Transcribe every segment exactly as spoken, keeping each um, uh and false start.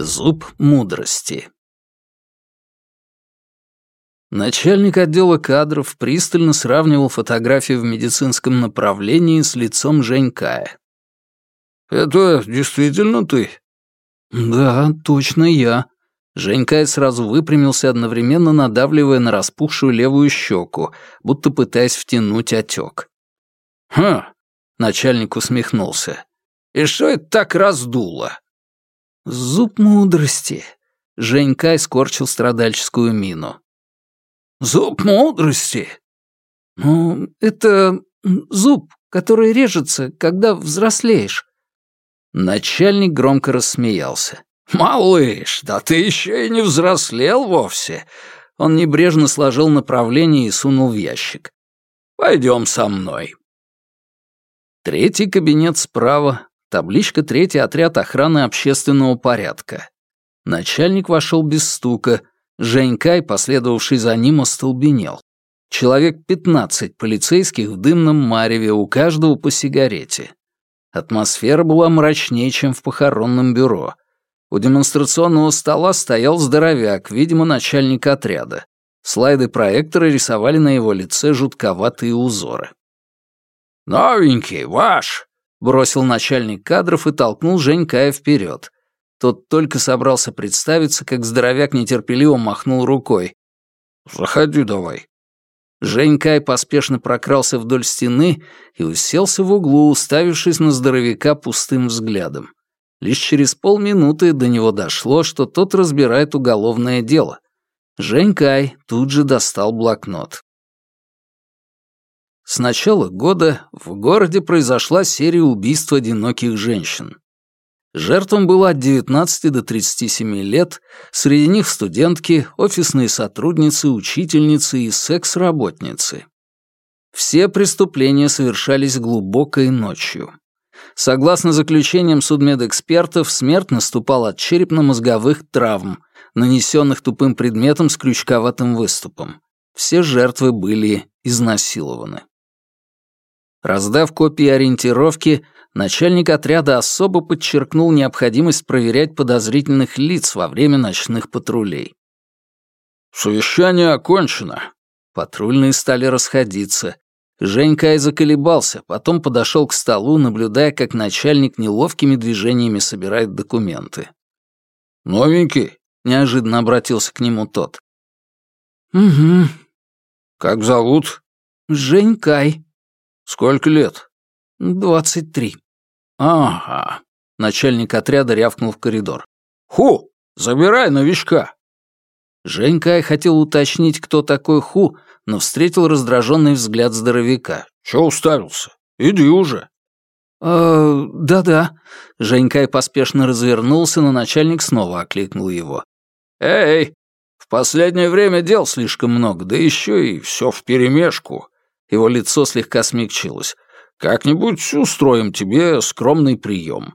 Зуб мудрости. Начальник отдела кадров пристально сравнивал фотографии в медицинском направлении с лицом Женькая. «Это действительно ты?» «Да, точно я». Женькай сразу выпрямился, одновременно надавливая на распухшую левую щеку, будто пытаясь втянуть отек. «Хм», — начальник усмехнулся. «И что это так раздуло?» «Зуб мудрости», — Женькай скорчил страдальческую мину. «Зуб мудрости?» «Ну, это зуб, который режется, когда взрослеешь». Начальник громко рассмеялся. «Малыш, да ты еще и не взрослел вовсе!» Он небрежно сложил направление и сунул в ящик. «Пойдем со мной». Третий кабинет справа, табличка «Третий отряд охраны общественного порядка». Начальник вошел без стука. Женькай, последовавший за ним, остолбенел. Человек пятнадцать полицейских в дымном мареве, у каждого по сигарете. Атмосфера была мрачнее, чем в похоронном бюро. У демонстрационного стола стоял здоровяк, видимо, начальник отряда. Слайды проектора рисовали на его лице жутковатые узоры. «Новенький, ваш!» — бросил начальник кадров и толкнул Женькая вперед. Тот только собрался представиться, как здоровяк нетерпеливо махнул рукой. «Заходи давай». Женькай поспешно прокрался вдоль стены и уселся в углу, уставившись на здоровяка пустым взглядом. Лишь через полминуты до него дошло, что тот разбирает уголовное дело. Женькай тут же достал блокнот. С начала года в городе произошла серия убийств одиноких женщин. Жертвам было от девятнадцати до тридцати семи лет, среди них студентки, офисные сотрудницы, учительницы и секс-работницы. Все преступления совершались глубокой ночью. Согласно заключениям судмедэкспертов, смерть наступала от черепно-мозговых травм, нанесенных тупым предметом с крючковатым выступом. Все жертвы были изнасилованы. Раздав копии ориентировки, начальник отряда особо подчеркнул необходимость проверять подозрительных лиц во время ночных патрулей. «Совещание окончено». Патрульные стали расходиться. Женькай заколебался, потом подошел к столу, наблюдая, как начальник неловкими движениями собирает документы. «Новенький?» — неожиданно обратился к нему тот. «Угу». «Как зовут?» «Женькай». «Сколько лет?» «Двадцать три». «Ага». Начальник отряда рявкнул в коридор. «Ху, забирай новичка». Женькай хотел уточнить, кто такой Ху, но встретил раздраженный взгляд здоровяка. «Чё уставился? Иди уже». «Э, да-да». Женькай поспешно развернулся, но начальник снова окликнул его. «Эй, в последнее время дел слишком много, да еще и все вперемешку». Его лицо слегка смягчилось. «Как-нибудь устроим тебе скромный прием».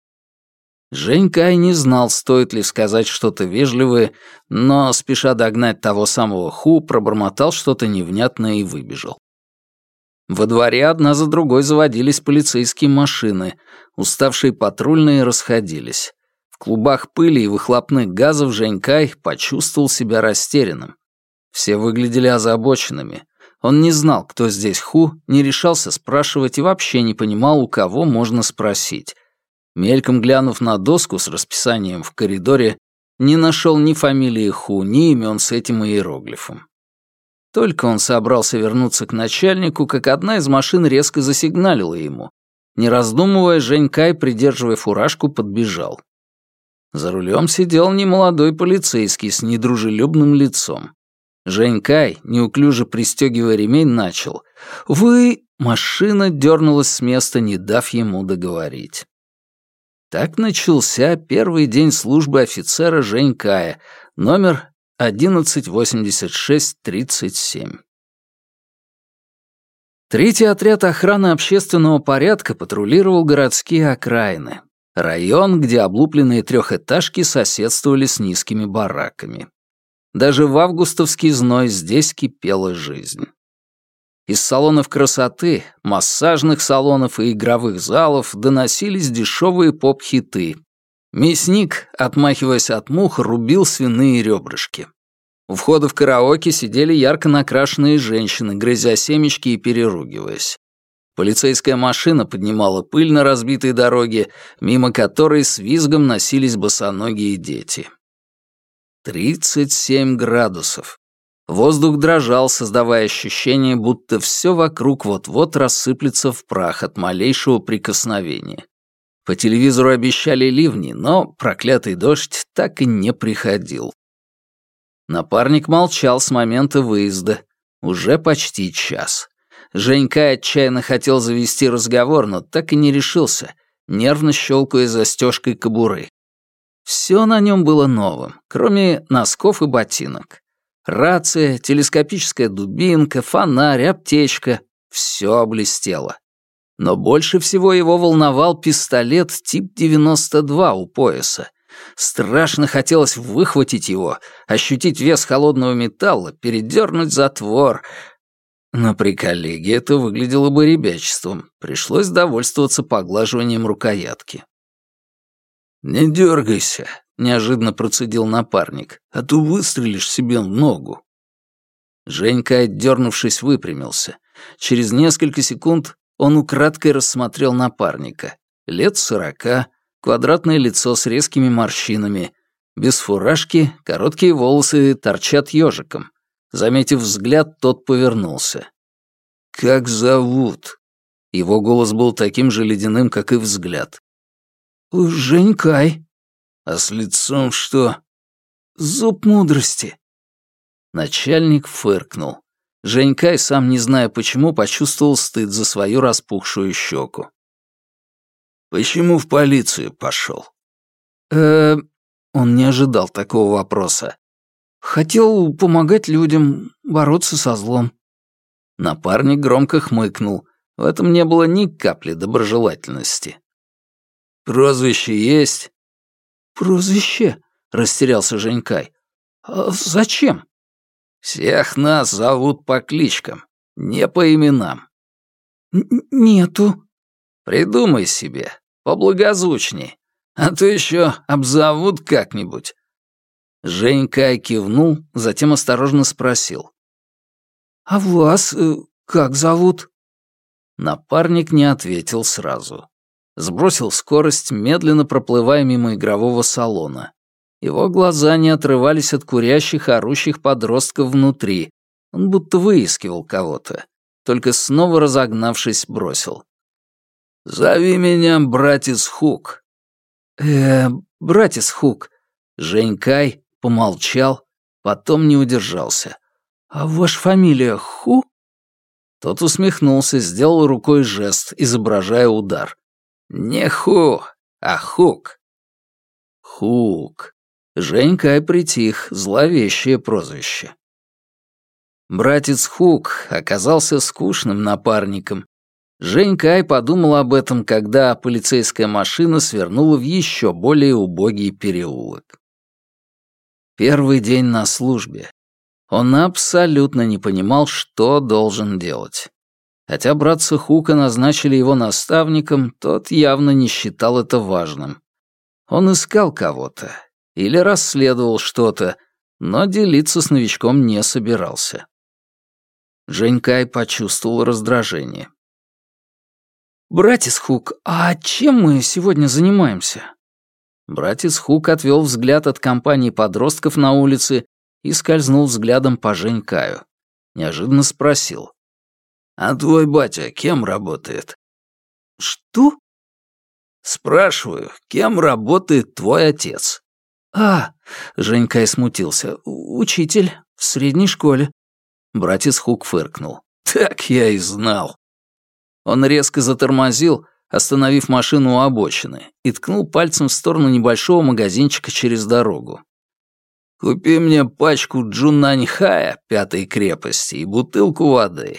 Женькай не знал, стоит ли сказать что-то вежливое, но, спеша догнать того самого Ху, пробормотал что-то невнятное и выбежал. Во дворе одна за другой заводились полицейские машины, уставшие патрульные расходились. В клубах пыли и выхлопных газов Женькай почувствовал себя растерянным. Все выглядели озабоченными. Он не знал, кто здесь Ху, не решался спрашивать и вообще не понимал, у кого можно спросить. Мельком глянув на доску с расписанием в коридоре, не нашел ни фамилии Ху, ни имен с этим иероглифом. Только он собрался вернуться к начальнику, как одна из машин резко засигналила ему. Не раздумывая, Женькай, придерживая фуражку, подбежал. За рулем сидел немолодой полицейский с недружелюбным лицом. Женькай, неуклюже пристегивая ремень, начал. «Вы...» Машина дернулась с места, не дав ему договорить. Так начался первый день службы офицера Женькая, номер одиннадцать восемьдесят шесть тридцать семь. Третий отряд охраны общественного порядка патрулировал городские окраины. Район, где облупленные трехэтажки соседствовали с низкими бараками. Даже в августовский зной здесь кипела жизнь. Из салонов красоты, массажных салонов и игровых залов доносились дешевые поп-хиты. Мясник, отмахиваясь от мух, рубил свиные ребрышки. У входа в караоке сидели ярко накрашенные женщины, грызя семечки и переругиваясь. Полицейская машина поднимала пыль на разбитой дороге, мимо которой с визгом носились босоногие дети. тридцать семь градусов. Воздух дрожал, создавая ощущение, будто все вокруг вот-вот рассыплется в прах от малейшего прикосновения. По телевизору обещали ливни, но проклятый дождь так и не приходил. Напарник молчал с момента выезда. Уже почти час. Женька отчаянно хотел завести разговор, но так и не решился, нервно щелкая застежкой кобуры. Все на нем было новым, кроме носков и ботинок. Рация, телескопическая дубинка, фонарь, аптечка — все блестело. Но больше всего его волновал пистолет тип девяносто два у пояса. Страшно хотелось выхватить его, ощутить вес холодного металла, передернуть затвор. Но при коллеге это выглядело бы ребячеством. Пришлось довольствоваться поглаживанием рукоятки. «Не дергайся», — неожиданно процедил напарник, «а то выстрелишь себе в ногу». Женька, отдернувшись, выпрямился. Через несколько секунд он украдкой рассмотрел напарника. Лет сорока, квадратное лицо с резкими морщинами, без фуражки, короткие волосы торчат ежиком. Заметив взгляд, тот повернулся. «Как зовут?» Его голос был таким же ледяным, как и взгляд. «Женькай». «А с лицом что?» «Зуб мудрости». Начальник фыркнул. Женькай, сам не зная почему, почувствовал стыд за свою распухшую щеку. «Почему в полицию пошел?» э Он не ожидал такого вопроса. «Хотел помогать людям бороться со злом». Напарник громко хмыкнул. В этом не было ни капли доброжелательности. «Прозвище есть?» «Прозвище?» — растерялся Женькай. «А зачем?» «Всех нас зовут по кличкам, не по именам». «Нету». «Придумай себе, поблагозвучней, а то еще обзовут как-нибудь». Женька кивнул, затем осторожно спросил. «А вас э, как зовут?» Напарник не ответил сразу. Сбросил скорость, медленно проплывая мимо игрового салона. Его глаза не отрывались от курящих, орущих подростков внутри. Он будто выискивал кого-то. Только снова разогнавшись, бросил. «Зови меня братец Хук». «Э, братец Хук». Женькай помолчал, потом не удержался. «А ваша фамилия Ху?» Тот усмехнулся, сделал рукой жест, изображая удар. «Не Ху, а Хук». «Хук». Женька притих, зловещее прозвище. Братец Хук оказался скучным напарником. Женька подумал об этом, когда полицейская машина свернула в еще более убогий переулок. Первый день на службе. Он абсолютно не понимал, что должен делать. Хотя братца Хука назначили его наставником, тот явно не считал это важным. Он искал кого-то или расследовал что-то, но делиться с новичком не собирался. Женькай почувствовал раздражение. «Братец Хук, а чем мы сегодня занимаемся?» Братец Хук отвел взгляд от компании подростков на улице и скользнул взглядом по Женькаю. Неожиданно спросил. «А твой батя кем работает?» «Что?» «Спрашиваю, кем работает твой отец?» «А», — Женькай смутился, — «учитель в средней школе». Братец Хук фыркнул. «Так я и знал». Он резко затормозил, остановив машину у обочины, и ткнул пальцем в сторону небольшого магазинчика через дорогу. «Купи мне пачку Джунаньхая пятой крепости и бутылку воды».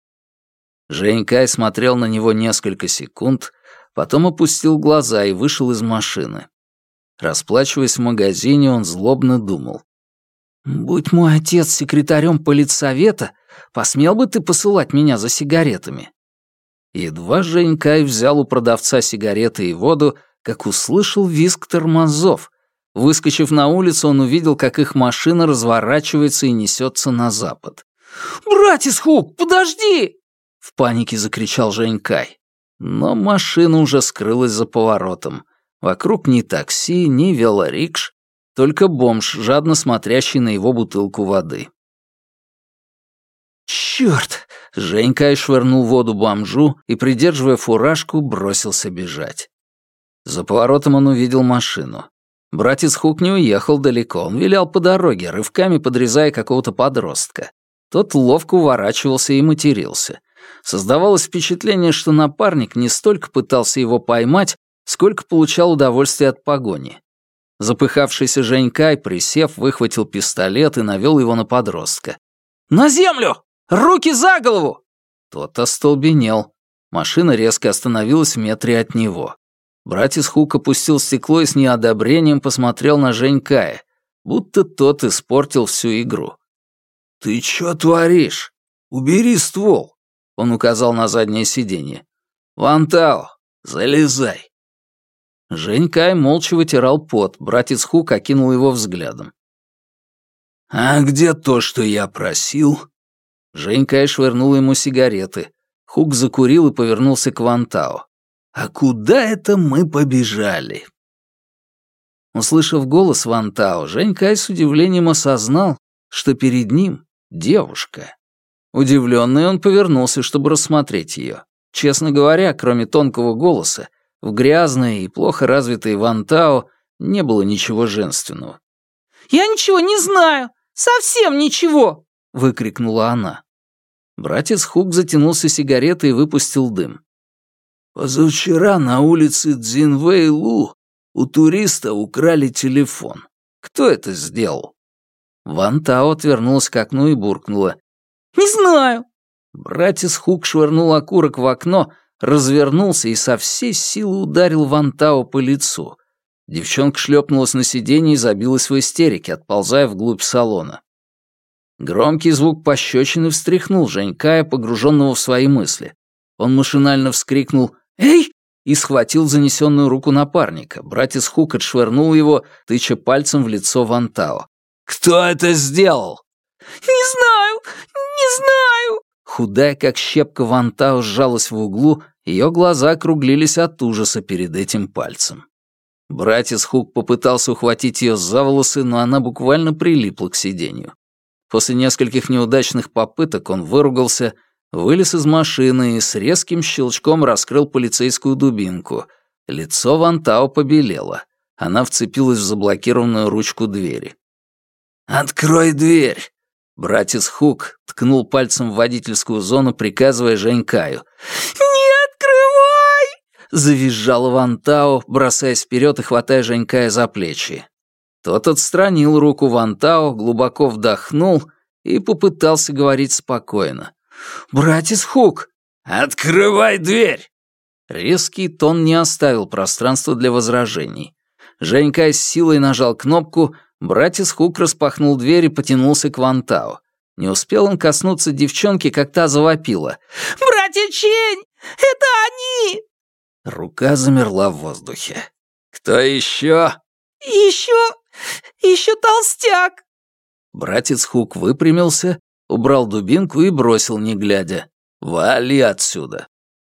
Женькай смотрел на него несколько секунд, потом опустил глаза и вышел из машины. Расплачиваясь в магазине, он злобно думал. «Будь мой отец секретарем политсовета, посмел бы ты посылать меня за сигаретами?» Едва Женькай взял у продавца сигареты и воду, как услышал визг тормозов. Выскочив на улицу, он увидел, как их машина разворачивается и несется на запад. «Братец Хук, подожди!» — в панике закричал Женькай. Но машина уже скрылась за поворотом. Вокруг ни такси, ни велорикш, только бомж, жадно смотрящий на его бутылку воды. «Чёрт!» — Женькай швырнул воду бомжу и, придерживая фуражку, бросился бежать. За поворотом он увидел машину. Братец Хук не уехал далеко, он вилял по дороге, рывками подрезая какого-то подростка. Тот ловко уворачивался и матерился. Создавалось впечатление, что напарник не столько пытался его поймать, сколько получал удовольствие от погони. Запыхавшийся Женькай, присев, выхватил пистолет и навел его на подростка. «На землю! Руки за голову!» Тот остолбенел. Машина резко остановилась в метре от него. Братец Хук опустил стекло и с неодобрением посмотрел на Женькая, будто тот испортил всю игру. «Ты чё творишь? Убери ствол!» Он указал на заднее сиденье. «Вантао, залезай!» Женькай молча вытирал пот, братец Хук окинул его взглядом. «А где то, что я просил?» Женькай швырнул ему сигареты. Хук закурил и повернулся к Вантао. «А куда это мы побежали?» Услышав голос Вантао, Женькай с удивлением осознал, что перед ним девушка. Удивленный, он повернулся, чтобы рассмотреть ее. Честно говоря, кроме тонкого голоса, в грязной и плохо развитой Вантао не было ничего женственного. «Я ничего не знаю! Совсем ничего!» — выкрикнула она. Братец Хук затянулся сигаретой и выпустил дым. «Позавчера на улице Цзинвэйлу у туриста украли телефон. Кто это сделал?» Вантао отвернулась к окну и буркнула. «Не знаю». Братец Хук швырнул окурок в окно, развернулся и со всей силы ударил Вантао по лицу. Девчонка шлепнулась на сиденье и забилась в истерике, отползая вглубь салона. Громкий звук пощечины встряхнул Женькая, погруженного в свои мысли. Он машинально вскрикнул «Эй!» и схватил занесенную руку напарника. Братец Хук отшвырнул его, тыча пальцем в лицо Вантао. «Кто это сделал?» «Не знаю! Не знаю!» Худая, как щепка, Вантао сжалась в углу, ее глаза округлились от ужаса перед этим пальцем. Братец Хук попытался ухватить ее за волосы, но она буквально прилипла к сиденью. После нескольких неудачных попыток он выругался, вылез из машины и с резким щелчком раскрыл полицейскую дубинку. Лицо Вантао побелело. Она вцепилась в заблокированную ручку двери. «Открой дверь!» Братец Хук ткнул пальцем в водительскую зону, приказывая Женькаю. «Не открывай!» — завизжала Вантао, бросаясь вперед и хватая Женькая за плечи. Тот отстранил руку Вантао, глубоко вдохнул и попытался говорить спокойно. «Братец Хук, открывай дверь!» Резкий тон не оставил пространства для возражений. Женькай с силой нажал кнопку, братец Хук распахнул дверь и потянулся к Вантао. Не успел он коснуться девчонки, как та завопила. «Братья Чень! Это они!» Рука замерла в воздухе. «Кто еще?» «Еще... еще толстяк!» Братец Хук выпрямился, убрал дубинку и бросил, не глядя. «Вали отсюда!»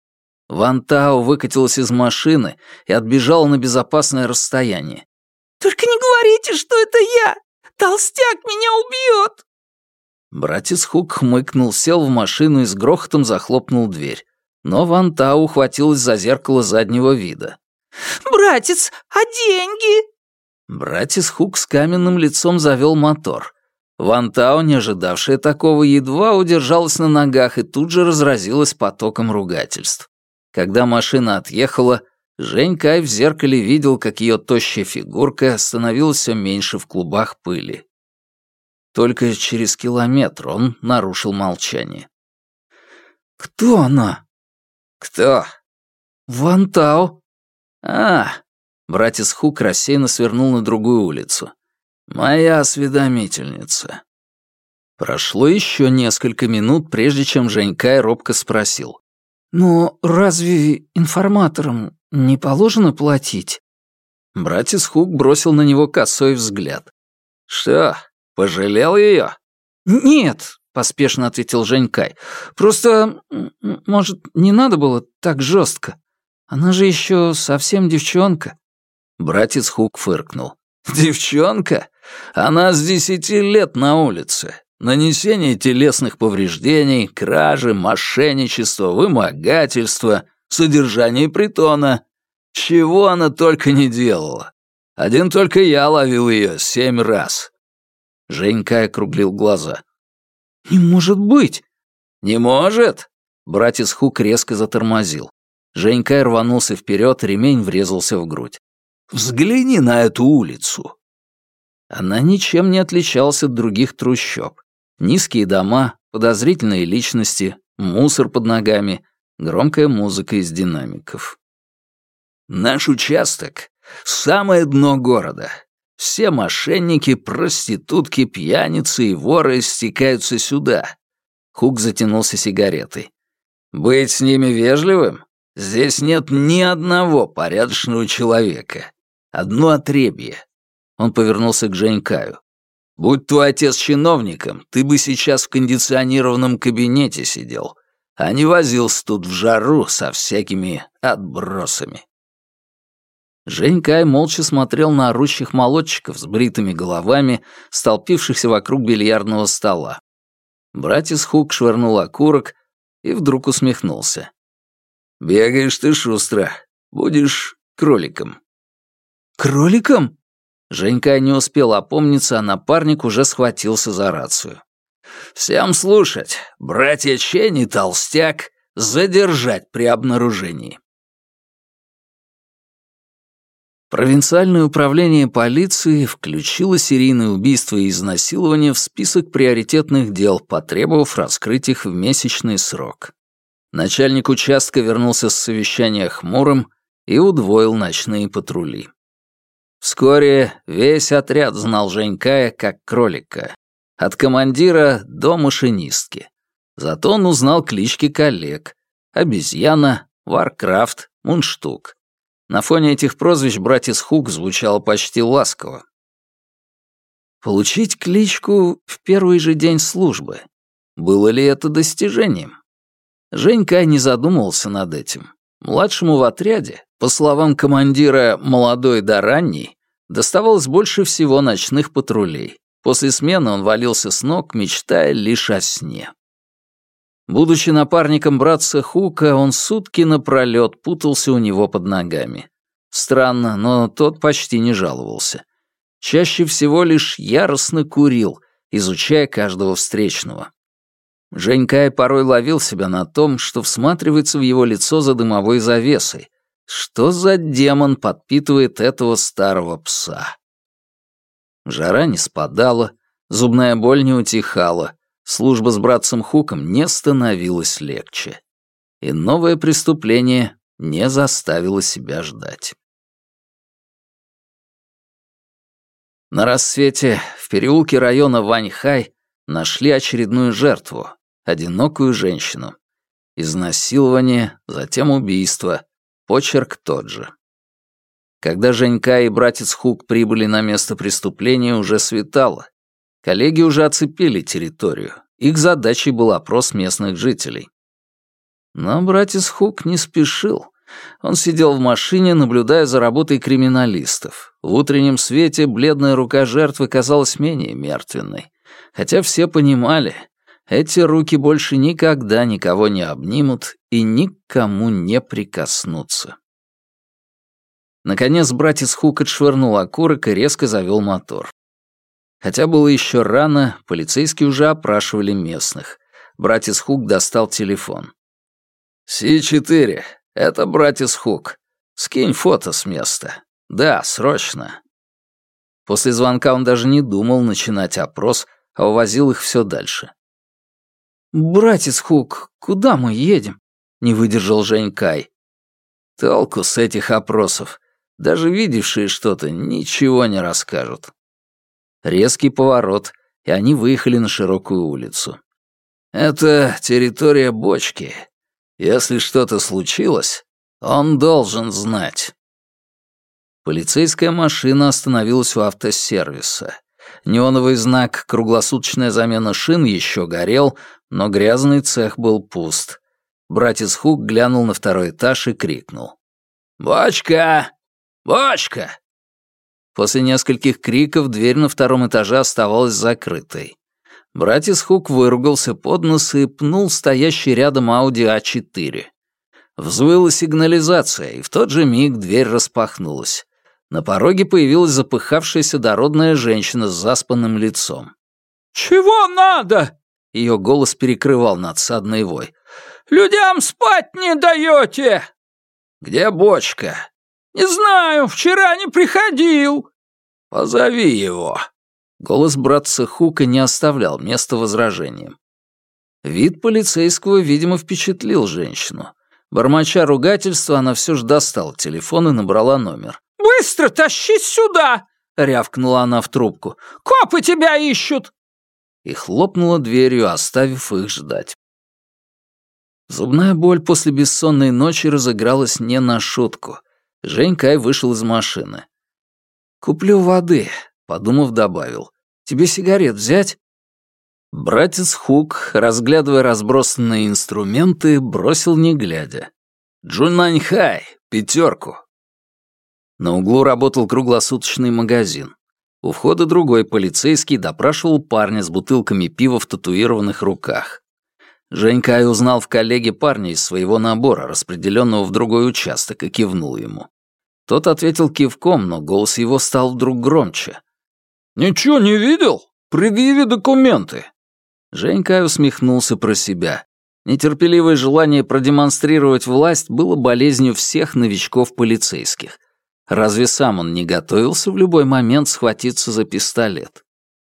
Вантао выкатилась из машины и отбежала на безопасное расстояние. «Только не говорите, что это я! Толстяк меня убьет!» Братец Хук хмыкнул, сел в машину и с грохотом захлопнул дверь. Но Вантао ухватилась за зеркало заднего вида. «Братец, а деньги?» Братец Хук с каменным лицом завел мотор. Вантао, не ожидавшая такого, едва удержалась на ногах и тут же разразилась потоком ругательств. Когда машина отъехала, Женькай в зеркале видел, как ее тощая фигурка становилась все меньше в клубах пыли. Только через километр он нарушил молчание. «Кто она?» «Кто?» «Вантао». «А!» Братец Хук рассеянно свернул на другую улицу. «Моя осведомительница». Прошло еще несколько минут, прежде чем Женькай робко спросил. «Но разве информатором не положено платить?» Братец Хук бросил на него косой взгляд. «Что, пожалел ее?» «Нет», — поспешно ответил Женькай. «Просто, может, не надо было так жестко? Она же еще совсем девчонка». Братец Хук фыркнул. «Девчонка? Она с десяти лет на улице. Нанесение телесных повреждений, кражи, мошенничество, вымогательство, содержание притона. Чего она только не делала. Один только я ловил ее семь раз». Женька округлил глаза. «Не может быть!» «Не может?» Братец Хук резко затормозил. Женька рванулся вперед, ремень врезался в грудь. «Взгляни на эту улицу!» Она ничем не отличалась от других трущоб. Низкие дома, подозрительные личности, мусор под ногами, громкая музыка из динамиков. «Наш участок — самое дно города. Все мошенники, проститутки, пьяницы и воры стекаются сюда». Хук затянулся сигаретой. «Быть с ними вежливым? Здесь нет ни одного порядочного человека. Одно отребье». Он повернулся к Женькаю. «Будь твой отец чиновником, ты бы сейчас в кондиционированном кабинете сидел, а не возился тут в жару со всякими отбросами». Женькай молча смотрел на орущих молодчиков с бритыми головами, столпившихся вокруг бильярдного стола. Братец Хук швырнул окурок и вдруг усмехнулся. «Бегаешь ты шустро. Будешь кроликом». «Кроликом?» Женька не успел опомниться, а напарник уже схватился за рацию. «Всем слушать. Братья Чен и Толстяк задержать при обнаружении». Провинциальное управление полиции включило серийные убийства и изнасилования в список приоритетных дел, потребовав раскрыть их в месячный срок. Начальник участка вернулся с совещания хмурым и удвоил ночные патрули. Вскоре весь отряд знал Женькая как кролика. От командира до машинистки. Зато он узнал клички коллег. Обезьяна, Варкрафт, Мундштук. На фоне этих прозвищ братец Хук звучал почти ласково. Получить кличку в первый же день службы. Было ли это достижением? Женька не задумывался над этим. Младшему в отряде, по словам командира «молодой да ранний», доставалось больше всего ночных патрулей. После смены он валился с ног, мечтая лишь о сне. Будучи напарником братца Хука, он сутки напролёт путался у него под ногами. Странно, но тот почти не жаловался. Чаще всего лишь яростно курил, изучая каждого встречного. Женькай порой ловил себя на том, что всматривается в его лицо за дымовой завесой. Что за демон подпитывает этого старого пса? Жара не спадала, зубная боль не утихала, служба с братцем Хуком не становилась легче. И новое преступление не заставило себя ждать. На рассвете в переулке района Ваньхай нашли очередную жертву. Одинокую женщину. Изнасилование, затем убийство. Почерк тот же. Когда Женька и братец Хук прибыли на место преступления, уже светало. Коллеги уже оцепили территорию. Их задачей был опрос местных жителей. Но братец Хук не спешил. Он сидел в машине, наблюдая за работой криминалистов. В утреннем свете бледная рука жертвы казалась менее мертвенной. Хотя все понимали, эти руки больше никогда никого не обнимут и никому не прикоснутся. Наконец братец Хук отшвырнул окурок и резко завел мотор. Хотя было еще рано, полицейские уже опрашивали местных. Братец Хук достал телефон. Си четыре, это братец Хук. Скинь фото с места. Да, срочно». После звонка он даже не думал начинать опрос, а увозил их все дальше. «Братец Хук, куда мы едем?» — не выдержал Женькай. «Толку с этих опросов. Даже видевшие что-то ничего не расскажут». Резкий поворот, и они выехали на широкую улицу. «Это территория бочки. Если что-то случилось, Он должен знать. Полицейская машина остановилась у автосервиса. Неоновый знак «Круглосуточная замена шин» еще горел, но грязный цех был пуст. Братец Хук глянул на второй этаж и крикнул. «Бочка! Бочка!» После нескольких криков дверь на втором этаже оставалась закрытой. Братец Хук выругался под нос и пнул стоящий рядом Ауди а четыре. Взвыла сигнализация, и в тот же миг дверь распахнулась. На пороге появилась запыхавшаяся дородная женщина с заспанным лицом. «Чего надо?» — ее голос перекрывал надсадный вой. «Людям спать не даете!» «Где бочка?» «Не знаю, вчера не приходил». «Позови его». Голос братца Хука не оставлял места возражениям. Вид полицейского, видимо, впечатлил женщину. Бормоча ругательства, она все же достала телефон и набрала номер. «Быстро тащись сюда!» — рявкнула она в трубку. «Копы тебя ищут!» И хлопнула дверью, оставив их ждать. Зубная боль после бессонной ночи разыгралась не на шутку. Жень Кай вышел из машины. «Куплю воды», — подумав, добавил. «Тебе сигарет взять?» Братец Хук, разглядывая разбросанные инструменты, бросил не глядя. «Джунаньхай, пятерку». На углу работал круглосуточный магазин. У входа другой полицейский допрашивал парня с бутылками пива в татуированных руках. Жень Кай узнал в коллеге парня из своего набора, распределенного в другой участок, и кивнул ему. Тот ответил кивком, но голос его стал вдруг громче. «Ничего не видел? Предъяви документы!» Жень Кай усмехнулся про себя. Нетерпеливое желание продемонстрировать власть было болезнью всех новичков полицейских. Разве сам он не готовился в любой момент схватиться за пистолет?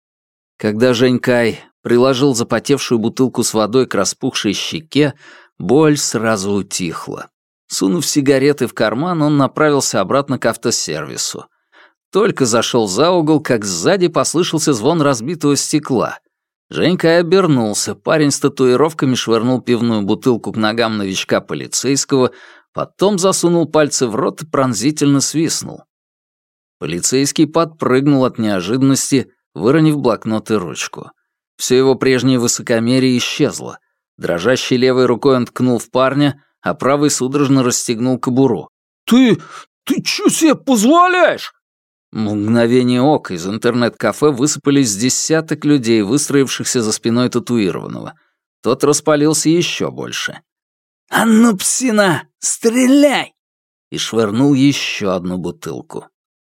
Когда Жень Кай приложил запотевшую бутылку с водой к распухшей щеке, боль сразу утихла. Сунув сигареты в карман, он направился обратно к автосервису. Только зашел за угол, как сзади послышался звон разбитого стекла. Жень Кай обернулся, парень с татуировками швырнул пивную бутылку к ногам новичка полицейского, потом засунул пальцы в рот и пронзительно свистнул. Полицейский подпрыгнул от неожиданности, выронив блокнот и ручку. Все его прежнее высокомерие исчезло. Дрожащей левой рукой он ткнул в парня, а правой судорожно расстегнул кобуру. «Ты... ты чё себе позволяешь?» В мгновение ока из интернет-кафе высыпались десяток людей, выстроившихся за спиной татуированного. Тот распалился еще больше. «А ну, псина, стреляй!» И швырнул еще одну бутылку.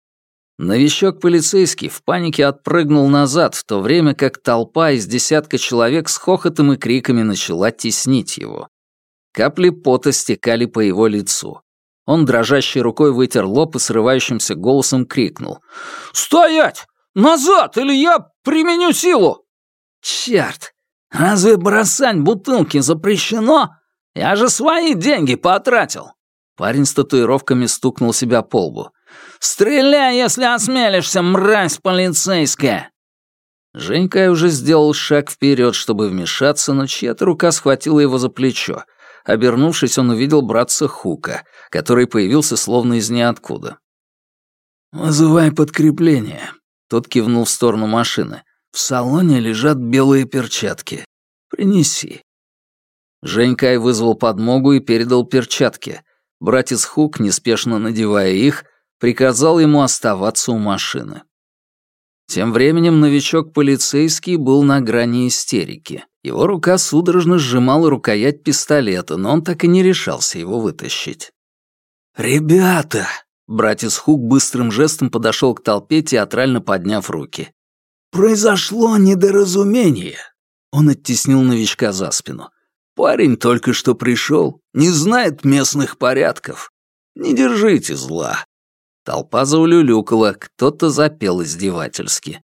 Новичок полицейский в панике отпрыгнул назад, в то время как толпа из десятка человек с хохотом и криками начала теснить его. Капли пота стекали по его лицу. Он дрожащей рукой вытер лоб и срывающимся голосом крикнул. «Стоять! Назад, или я применю силу!» «Черт! Разве бросать бутылки запрещено? Я же свои деньги потратил!» Парень с татуировками стукнул себя по лбу. «Стреляй, если осмелишься, мразь полицейская!» Жень Кай уже сделал шаг вперед, чтобы вмешаться, но чья-то рука схватила его за плечо. Обернувшись, он увидел братца Хука, который появился словно из ниоткуда. «Вызывай подкрепление», — тот кивнул в сторону машины. «В салоне лежат белые перчатки. Принеси». Жень Кай вызвал подмогу и передал перчатки. Братец Хук, неспешно надевая их, приказал ему оставаться у машины. Тем временем новичок-полицейский был на грани истерики. Его рука судорожно сжимала рукоять пистолета, но он так и не решался его вытащить. «Ребята!» — братец Хук быстрым жестом подошел к толпе, театрально подняв руки. «Произошло недоразумение!» Он оттеснил новичка за спину. «Парень только что пришел, не знает местных порядков. Не держите зла». Толпа заулюлюкала, кто-то запел издевательски.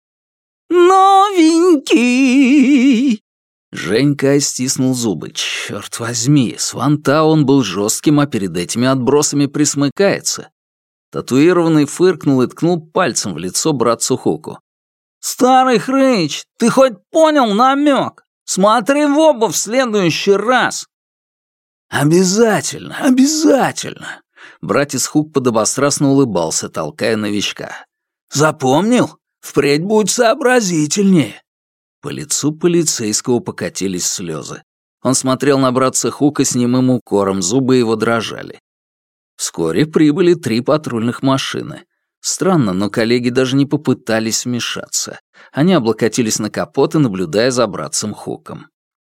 «Новенький!» Женька стиснул зубы. Черт возьми, с Ванта он был жестким, а перед этими отбросами присмыкается. Татуированный фыркнул и ткнул пальцем в лицо братцу Хуку. «Старый хрыч, ты хоть понял намек? Смотри в оба в следующий раз!» «Обязательно, обязательно! Братец Хук подобострастно улыбался, толкая новичка. «Запомнил? Впредь будь сообразительнее». По лицу полицейского покатились слезы. Он смотрел на братца Хука с немым укором, зубы его дрожали. Вскоре прибыли три патрульных машины. Странно, но коллеги даже не попытались вмешаться. Они облокотились на капот и наблюдая за братцем Хуком.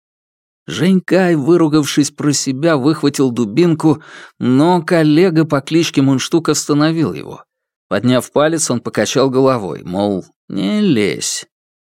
Женькай, выругавшись про себя, выхватил дубинку, но коллега по кличке Мундштук остановил его. Подняв палец, он покачал головой, мол, не лезь.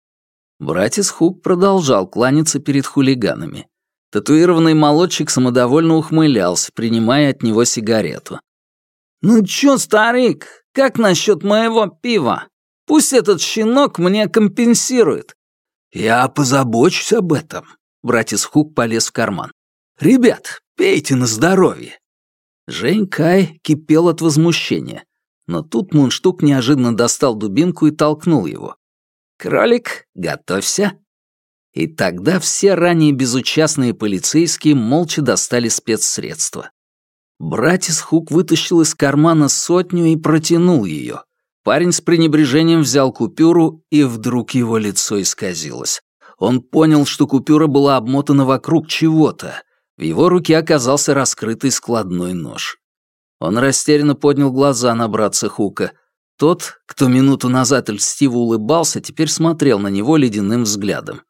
Братец Хук продолжал кланяться перед хулиганами. Татуированный молодчик самодовольно ухмылялся, принимая от него сигарету. «Ну чё, старик, как насчет моего пива? Пусть этот щенок мне компенсирует». «Я позабочусь об этом». Братец Хук полез в карман. «Ребят, пейте на здоровье». Женькай кипел от возмущения. Но тут Мундштук неожиданно достал дубинку и толкнул его. «Кролик, готовься». И тогда все ранее безучастные полицейские молча достали спецсредства. Братец Хук вытащил из кармана сотню и протянул ее. Парень с пренебрежением взял купюру, и вдруг его лицо исказилось. Он понял, что купюра была обмотана вокруг чего-то. В его руке оказался раскрытый складной нож. Он растерянно поднял глаза на братца Хука. Тот, кто минуту назад льстиво улыбался, теперь смотрел на него ледяным взглядом.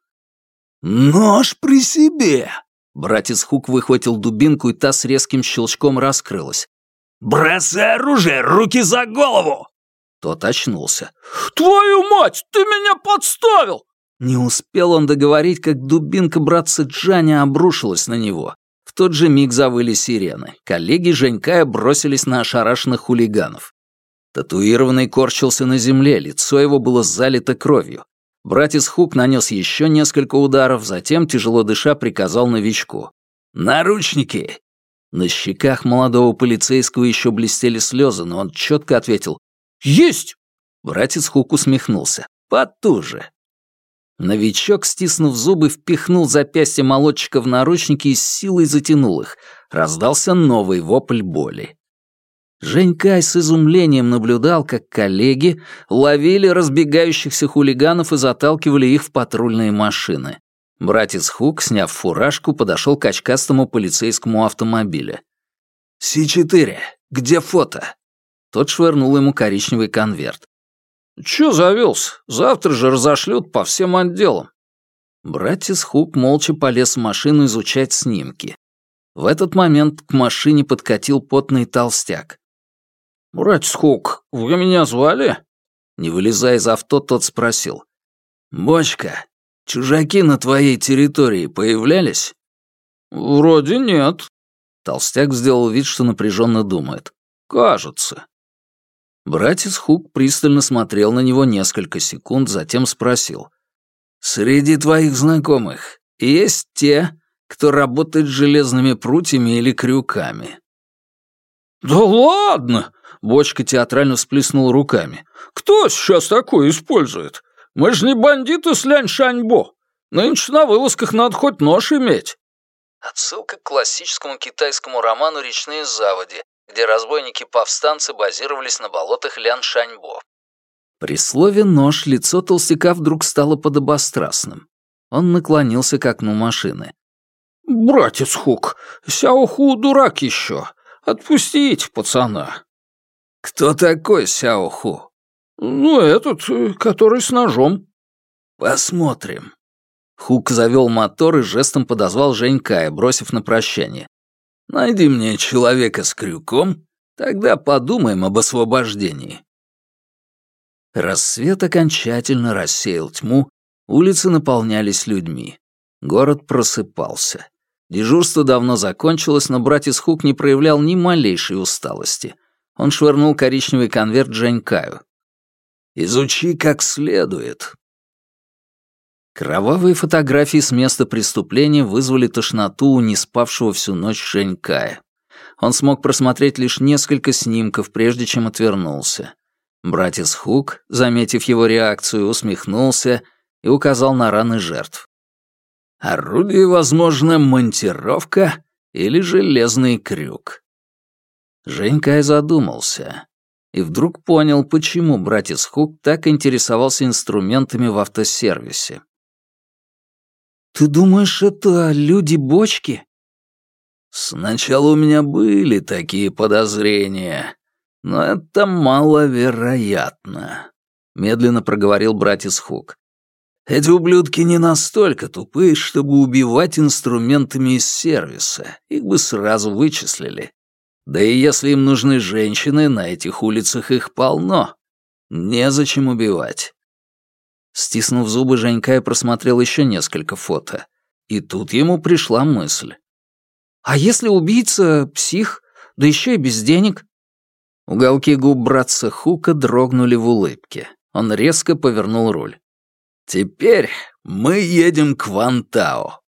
«Нож при себе!» Братец Хук выхватил дубинку, и та с резким щелчком раскрылась. «Бросай оружие! Руки за голову!» Тот очнулся. «Твою мать! Ты меня подставил!» Не успел он договорить, как дубинка братца Джаня обрушилась на него. В тот же миг завыли сирены. Коллеги Женькая бросились на ошарашенных хулиганов. Татуированный корчился на земле, лицо его было залито кровью. Братец Хук нанес еще несколько ударов, затем, тяжело дыша, приказал новичку. «Наручники!» На щеках молодого полицейского еще блестели слезы, но он четко ответил «Есть!». Братец Хук усмехнулся. «Потуже!». Новичок, стиснув зубы, впихнул запястье молодчика в наручники и с силой затянул их. Раздался новый вопль боли. Женькай с изумлением наблюдал, как коллеги ловили разбегающихся хулиганов и заталкивали их в патрульные машины. Братец Хук, сняв фуражку, подошел к очкастому полицейскому автомобилю. «Си четыре, где фото?» Тот швырнул ему коричневый конверт. «Чё завелся? Завтра же разошлют по всем отделам». Братец Хук молча полез в машину изучать снимки. В этот момент к машине подкатил потный толстяк. «Братец Хук, вы меня звали?» Не вылезая из авто, тот спросил. «Бочка, чужаки на твоей территории появлялись?» «Вроде нет». Толстяк сделал вид, что напряженно думает. «Кажется». Братец Хук пристально смотрел на него несколько секунд, затем спросил. «Среди твоих знакомых есть те, кто работает с железными прутьями или крюками?» «Да ладно!» — Бочка театрально всплеснул руками. «Кто сейчас такое использует? Мы же не бандиты с Лянь-Шаньбо. Нынче на вылазках надо хоть нож иметь». Отсылка к классическому китайскому роману «Речные заводи», где разбойники-повстанцы базировались на болотах Лян-Шаньбо. При слове «нож» лицо толстяка вдруг стало подобострастным. Он наклонился к окну машины. «Братец Хук, Сяоху дурак еще. Отпустите пацана». «Кто такой Сяоху?» «Ну, этот, который с ножом». «Посмотрим». Хук завел мотор и жестом подозвал Женькая, бросив на прощание. «Найди мне человека с крюком, тогда подумаем об освобождении». Рассвет окончательно рассеял тьму, улицы наполнялись людьми. Город просыпался. Дежурство давно закончилось, но братец Хук не проявлял ни малейшей усталости. Он швырнул коричневый конверт Женькаю. «Изучи как следует». Кровавые фотографии с места преступления вызвали тошноту у неспавшего всю ночь Женькая. Он смог просмотреть лишь несколько снимков, прежде чем отвернулся. Братец Хук, заметив его реакцию, усмехнулся и указал на раны жертв. Орудие, возможно, монтировка или железный крюк. Женькай задумался и вдруг понял, почему братец Хук так интересовался инструментами в автосервисе. «Ты думаешь, это люди-бочки?» «Сначала у меня были такие подозрения, но это маловероятно», — медленно проговорил братец Хук. «Эти ублюдки не настолько тупые, чтобы убивать инструментами из сервиса. Их бы сразу вычислили. Да и если им нужны женщины, на этих улицах их полно. Незачем убивать». Стиснув зубы, Женькай просмотрел еще несколько фото. И тут ему пришла мысль. «А если убийца — псих, да еще и без денег?» Уголки губ братца Хука дрогнули в улыбке. Он резко повернул руль. «Теперь мы едем к Вантао».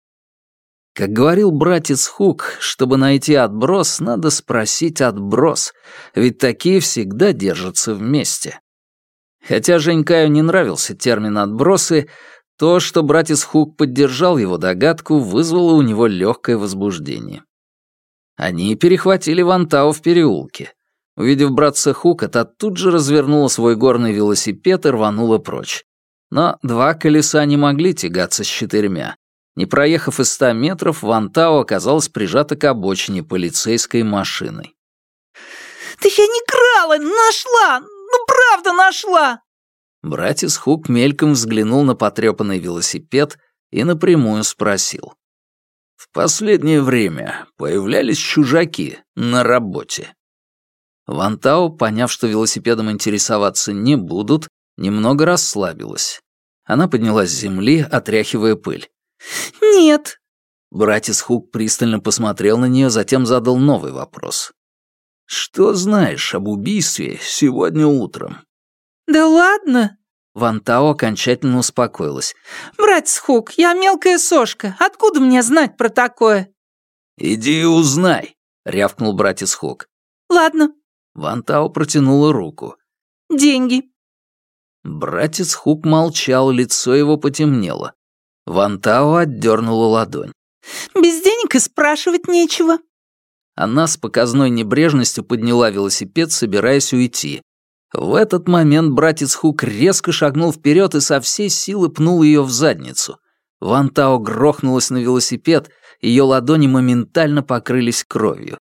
Как говорил братец Хук, чтобы найти отброс, надо спросить отброс, ведь такие всегда держатся вместе. Хотя Женькаю не нравился термин «отбросы», то, что братец Хук поддержал его догадку, вызвало у него легкое возбуждение. Они перехватили Вантао в переулке. Увидев братца Хука, та тут же развернула свой горный велосипед и рванула прочь. Но два колеса не могли тягаться с четырьмя. Не проехав и ста метров, Вантао оказалась прижата к обочине полицейской машиной. «Да я не крала! Нашла! Ну правда нашла!» Братец Хук мельком взглянул на потрепанный велосипед и напрямую спросил. «В последнее время появлялись чужаки на работе?» Вантао, поняв, что велосипедом интересоваться не будут, немного расслабилась. Она поднялась с земли, отряхивая пыль. «Нет». Братец Хук пристально посмотрел на нее, затем задал новый вопрос. «Что знаешь об убийстве сегодня утром?» «Да ладно!» Вантао окончательно успокоилась. «Братец Хук, я мелкая сошка. Откуда мне знать про такое?» «Иди и узнай», — рявкнул братец Хук. «Ладно». Вантао протянула руку. «Деньги». Братец Хук молчал, лицо его потемнело. Вантао отдернула ладонь. «Без денег и спрашивать нечего». Она с показной небрежностью подняла велосипед, собираясь уйти. В этот момент братец Хук резко шагнул вперед и со всей силы пнул ее в задницу. Вантао грохнулась на велосипед, ее ладони моментально покрылись кровью.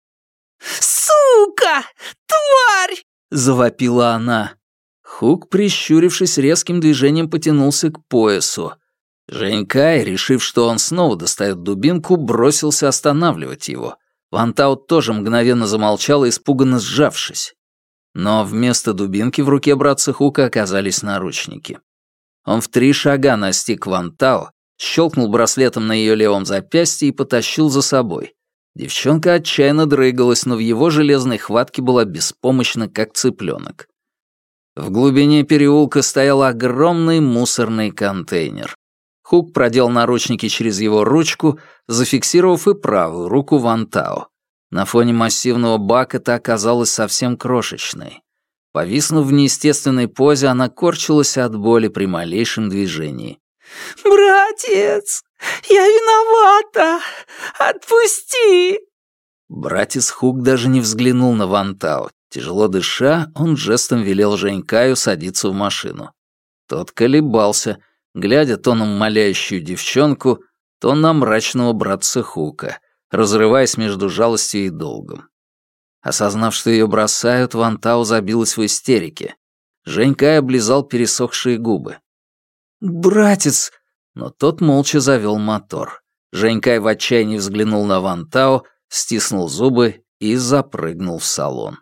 «Сука! Тварь!» — завопила она. Хук, прищурившись, резким движением потянулся к поясу. Женькай, решив, что он снова достает дубинку, бросился останавливать его. Вантао тоже мгновенно замолчала, испуганно сжавшись. Но вместо дубинки в руке братца Хука оказались наручники. Он в три шага настиг Вантао, щелкнул браслетом на ее левом запястье и потащил за собой. Девчонка отчаянно дрыгалась, но в его железной хватке была беспомощна, как цыпленок. В глубине переулка стоял огромный мусорный контейнер. Хук продел наручники через его ручку, зафиксировав и правую руку Вантао. На фоне массивного бака та оказалась совсем крошечной. Повиснув в неестественной позе, она корчилась от боли при малейшем движении. «Братец, я виновата! Отпусти!» Братец Хук даже не взглянул на Вантао. Тяжело дыша, он жестом велел Женькаю садиться в машину. Тот колебался, глядя то на умоляющую девчонку, то на мрачного братца Хука, разрываясь между жалостью и долгом. Осознав, что ее бросают, Вантао забилась в истерике. Женькай облизал пересохшие губы. «Братец!» Но тот молча завел мотор. Женькай в отчаянии взглянул на Вантао, стиснул зубы и запрыгнул в салон.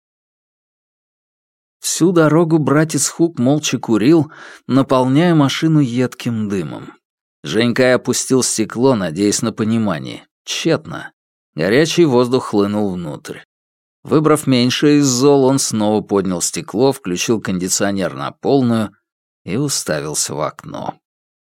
Всю дорогу братец Хук молча курил, наполняя машину едким дымом. Женькай опустил стекло, надеясь на понимание. Тщетно. Горячий воздух хлынул внутрь. Выбрав меньшее из зол, он снова поднял стекло, включил кондиционер на полную и уставился в окно.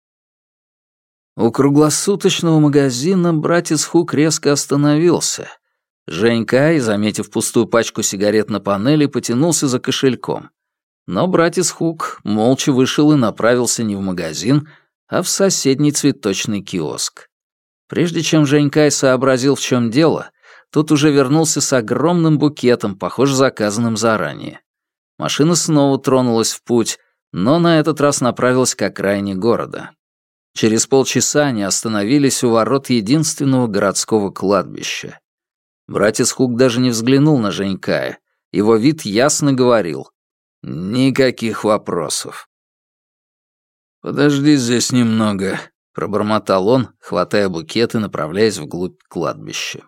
У круглосуточного магазина братец Хук резко остановился. Женькай, заметив пустую пачку сигарет на панели, потянулся за кошельком. Но братец Хук молча вышел и направился не в магазин, а в соседний цветочный киоск. Прежде чем Женькай сообразил, в чем дело, тот уже вернулся с огромным букетом, похоже, заказанным заранее. Машина снова тронулась в путь, но на этот раз направилась к окраине города. Через полчаса они остановились у ворот единственного городского кладбища. Братец Хук даже не взглянул на Женькая. Его вид ясно говорил: «Никаких вопросов». «Подожди здесь немного», — пробормотал он, хватая букет и направляясь вглубь кладбища.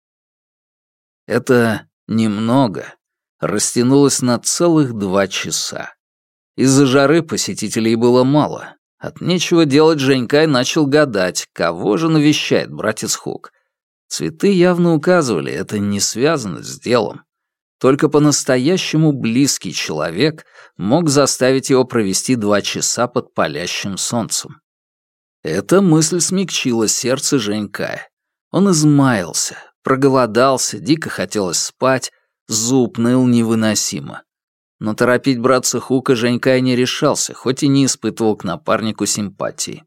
Это «немного» растянулось на целых два часа. Из-за жары посетителей было мало. От нечего делать Женькай начал гадать, кого же навещает братец Хук. Цветы явно указывали, это не связано с делом. Только по-настоящему близкий человек мог заставить его провести два часа под палящим солнцем. Эта мысль смягчила сердце Женькая. Он измаялся, проголодался, дико хотелось спать, зуб ныл невыносимо. Но торопить братца Хука Женькай не решался, хоть и не испытывал к напарнику симпатии.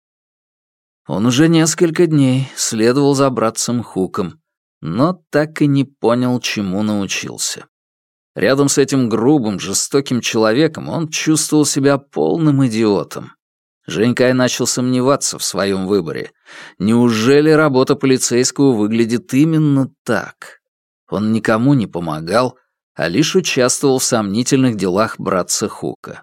Он уже несколько дней следовал за братцем Хуком, но так и не понял, чему научился. Рядом с этим грубым, жестоким человеком он чувствовал себя полным идиотом. Женькай начал сомневаться в своем выборе. Неужели работа полицейского выглядит именно так? Он никому не помогал, а лишь участвовал в сомнительных делах братца Хука.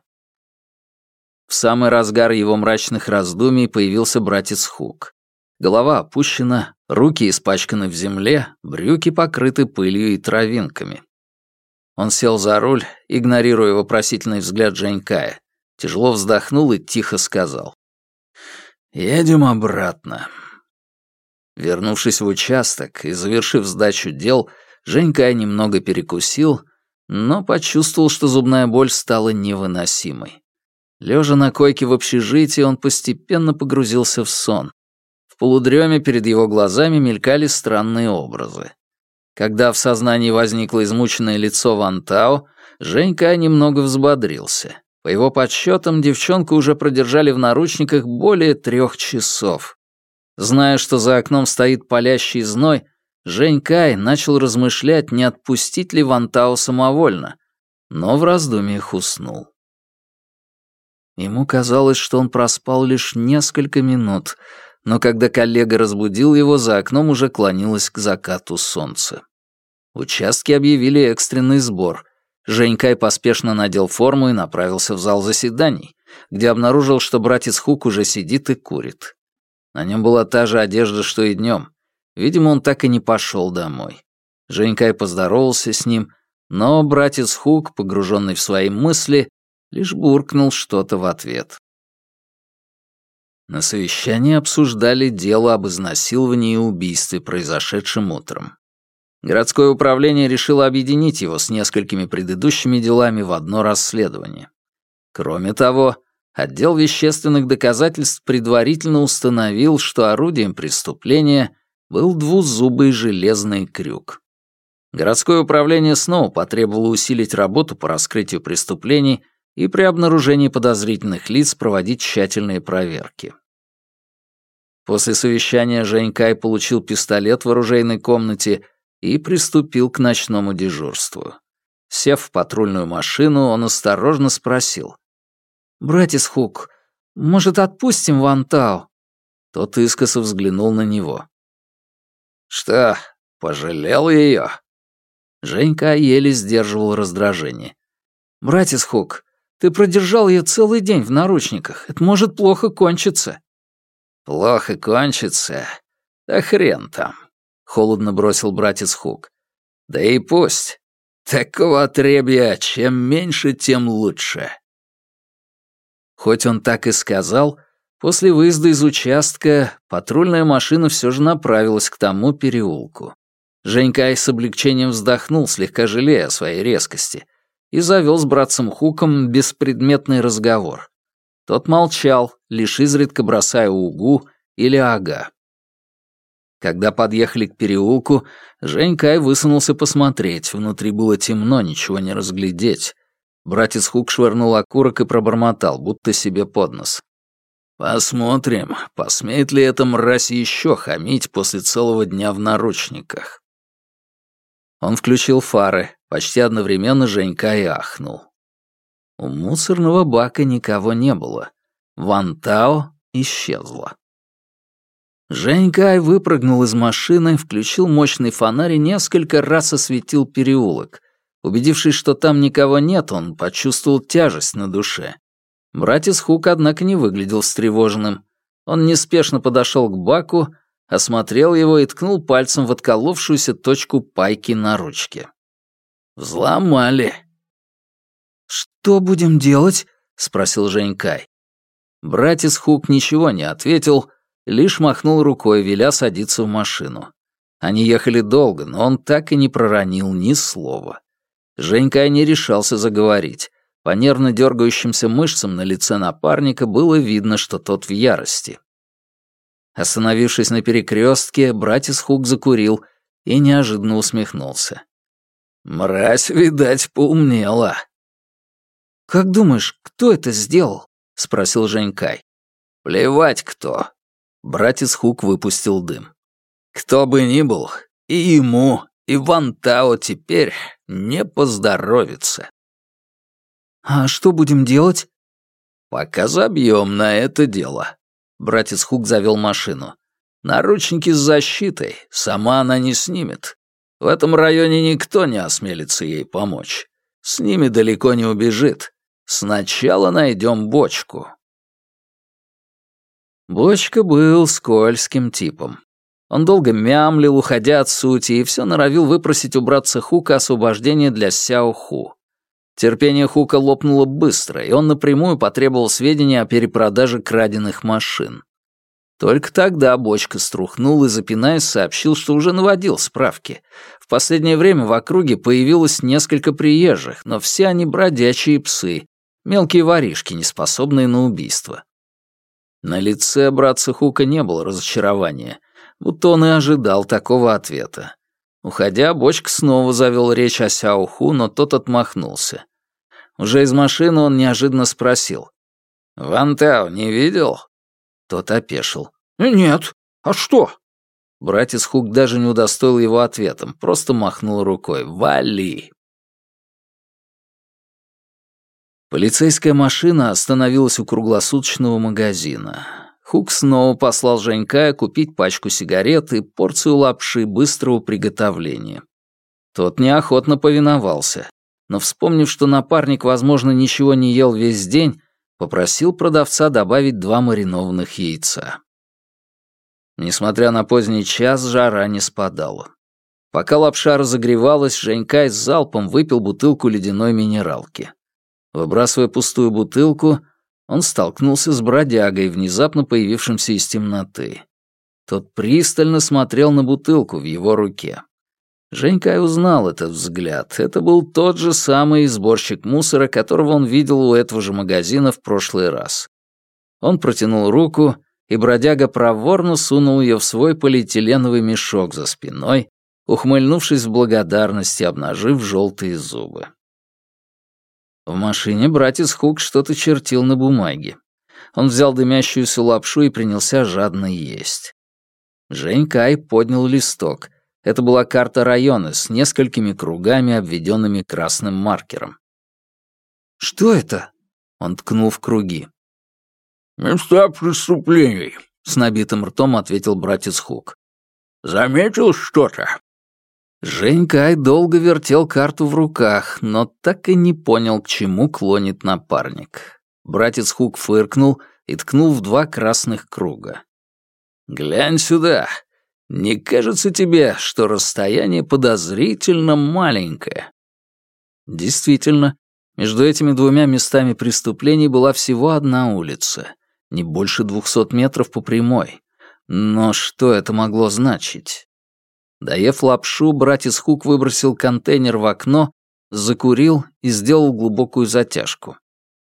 В самый разгар его мрачных раздумий появился братец Хук. Голова опущена, руки испачканы в земле, брюки покрыты пылью и травинками. Он сел за руль, игнорируя вопросительный взгляд Женькая, тяжело вздохнул и тихо сказал: «Едем обратно». Вернувшись в участок и завершив сдачу дел, Женькай немного перекусил, но почувствовал, что зубная боль стала невыносимой. Лежа на койке в общежитии, он постепенно погрузился в сон. В полудреме перед его глазами мелькали странные образы. Когда в сознании возникло измученное лицо Ван Тао, Женька немного взбодрился. По его подсчетам, девчонку уже продержали в наручниках более трех часов. Зная, что за окном стоит палящий зной, Женькай начал размышлять, не отпустить ли Ван Тао самовольно, но в раздумьях уснул. Ему казалось, что он проспал лишь несколько минут, но когда коллега разбудил его, за окном уже клонилось к закату солнце. В участке объявили экстренный сбор. Женькай поспешно надел форму и направился в зал заседаний, где обнаружил, что братец Хук уже сидит и курит. На нем была та же одежда, что и днем. Видимо, он так и не пошел домой. Женькай поздоровался с ним, но братец Хук, погруженный в свои мысли, лишь буркнул что-то в ответ. На совещании обсуждали дело об изнасиловании и убийстве, произошедшем утром. Городское управление решило объединить его с несколькими предыдущими делами в одно расследование. Кроме того, отдел вещественных доказательств предварительно установил, что орудием преступления был двузубый железный крюк. Городское управление снова потребовало усилить работу по раскрытию преступлений и при обнаружении подозрительных лиц проводить тщательные проверки. После совещания Женькай получил пистолет в оружейной комнате и приступил к ночному дежурству. Сев в патрульную машину, он осторожно спросил: «Братец Хук, может, отпустим Ван Тао?» Тот искоса взглянул на него. «Что, пожалел ее?» Женька еле сдерживал раздражение. «Братец Хук, ты продержал ее целый день в наручниках. Это может плохо кончиться». «Плохо кончится? Да хрен там», — холодно бросил братец Хук. «Да и пусть. Такого отребья, чем меньше, тем лучше». Хоть он так и сказал, после выезда из участка патрульная машина все же направилась к тому переулку. Женькай с облегчением вздохнул, слегка жалея о своей резкости, и завел с братцем Хуком беспредметный разговор. Тот молчал, лишь изредка бросая угу или ага. Когда подъехали к переулку, Женькай высунулся посмотреть. Внутри было темно, ничего не разглядеть. Братец Хук швырнул окурок и пробормотал, будто себе под нос: «Посмотрим, посмеет ли эта мразь еще хамить после целого дня в наручниках». Он включил фары, почти одновременно Женькай ахнул. У мусорного бака никого не было. Ван Тао исчезла. Женькай выпрыгнул из машины, включил мощный фонарь и несколько раз осветил переулок. Убедившись, что там никого нет, он почувствовал тяжесть на душе. Братец Хук, однако, не выглядел встревоженным. Он неспешно подошел к баку, осмотрел его и ткнул пальцем в отколовшуюся точку пайки на ручке. «Взломали». «Что будем делать?» — спросил Женькай. Братец Хук ничего не ответил, лишь махнул рукой, веля садиться в машину. Они ехали долго, но он так и не проронил ни слова. Женькай не решался заговорить. По нервно дергающимся мышцам на лице напарника было видно, что тот в ярости. Остановившись на перекрестке, братец Хук закурил и неожиданно усмехнулся. «Мразь, видать, поумнела». «Как думаешь, кто это сделал?» — спросил Женькай. «Плевать кто». Братец Хук выпустил дым. «Кто бы ни был, и ему, и Ван Тао теперь не поздоровится». «А что будем делать?» «Пока забьем на это дело». Братец Хук завел машину. «Наручники с защитой, сама она не снимет. В этом районе никто не осмелится ей помочь. С ними далеко не убежит. Сначала найдем Бочку». Бочка был скользким типом. Он долго мямлил, уходя от сути, и все норовил выпросить у братца Хука освобождение для Сяо Ху. Терпение Хука лопнуло быстро, и он напрямую потребовал сведения о перепродаже краденных машин. Только тогда Бочка струхнул и, запинаясь, сообщил, что уже наводил справки. В последнее время в округе появилось несколько приезжих, но все они бродячие псы, мелкие воришки, неспособные на убийство. На лице братца Хука не было разочарования, будто он и ожидал такого ответа. Уходя, Бочка снова завел речь о Сяо Ху, но тот отмахнулся. Уже из машины он неожиданно спросил. «Ван Тао не видел?» Тот опешил. «Нет. А что?» Братец Хук даже не удостоил его ответом, просто махнул рукой. «Вали!» Полицейская машина остановилась у круглосуточного магазина. Хук снова послал Женькая купить пачку сигарет и порцию лапши быстрого приготовления. Тот неохотно повиновался, но, вспомнив, что напарник, возможно, ничего не ел весь день, попросил продавца добавить два маринованных яйца. Несмотря на поздний час, жара не спадала. Пока лапша разогревалась, Женькай с залпом выпил бутылку ледяной минералки. Выбрасывая пустую бутылку, он столкнулся с бродягой, внезапно появившимся из темноты. Тот пристально смотрел на бутылку в его руке. Женькай узнал этот взгляд. Это был тот же самый сборщик мусора, которого он видел у этого же магазина в прошлый раз. Он протянул руку, и бродяга проворно сунул ее в свой полиэтиленовый мешок за спиной, ухмыльнувшись в благодарности, обнажив желтые зубы. В машине братец Хук что-то чертил на бумаге. Он взял дымящуюся лапшу и принялся жадно есть. Женькай поднял листок. Это была карта района с несколькими кругами, обведенными красным маркером. «Что это?» — он ткнул в круги. «Места преступлений», — с набитым ртом ответил братец Хук. «Заметил что-то?» Женькай долго вертел карту в руках, но так и не понял, к чему клонит напарник. Братец Хук фыркнул и ткнул в два красных круга. «Глянь сюда. Не кажется тебе, что расстояние подозрительно маленькое?» Действительно, между этими двумя местами преступлений была всего одна улица, не больше двухсот метров по прямой. Но что это могло значить? Доев лапшу, братец Хук выбросил контейнер в окно, закурил и сделал глубокую затяжку.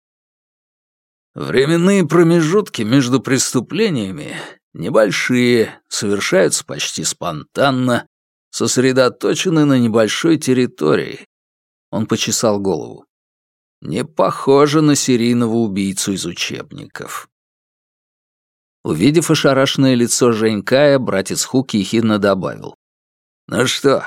Временные промежутки между преступлениями небольшие, совершаются почти спонтанно, сосредоточены на небольшой территории. Он почесал голову. Не похоже на серийного убийцу из учебников. Увидев ошарашенное лицо Женькая, братец Хук ехидно добавил. «Ну что,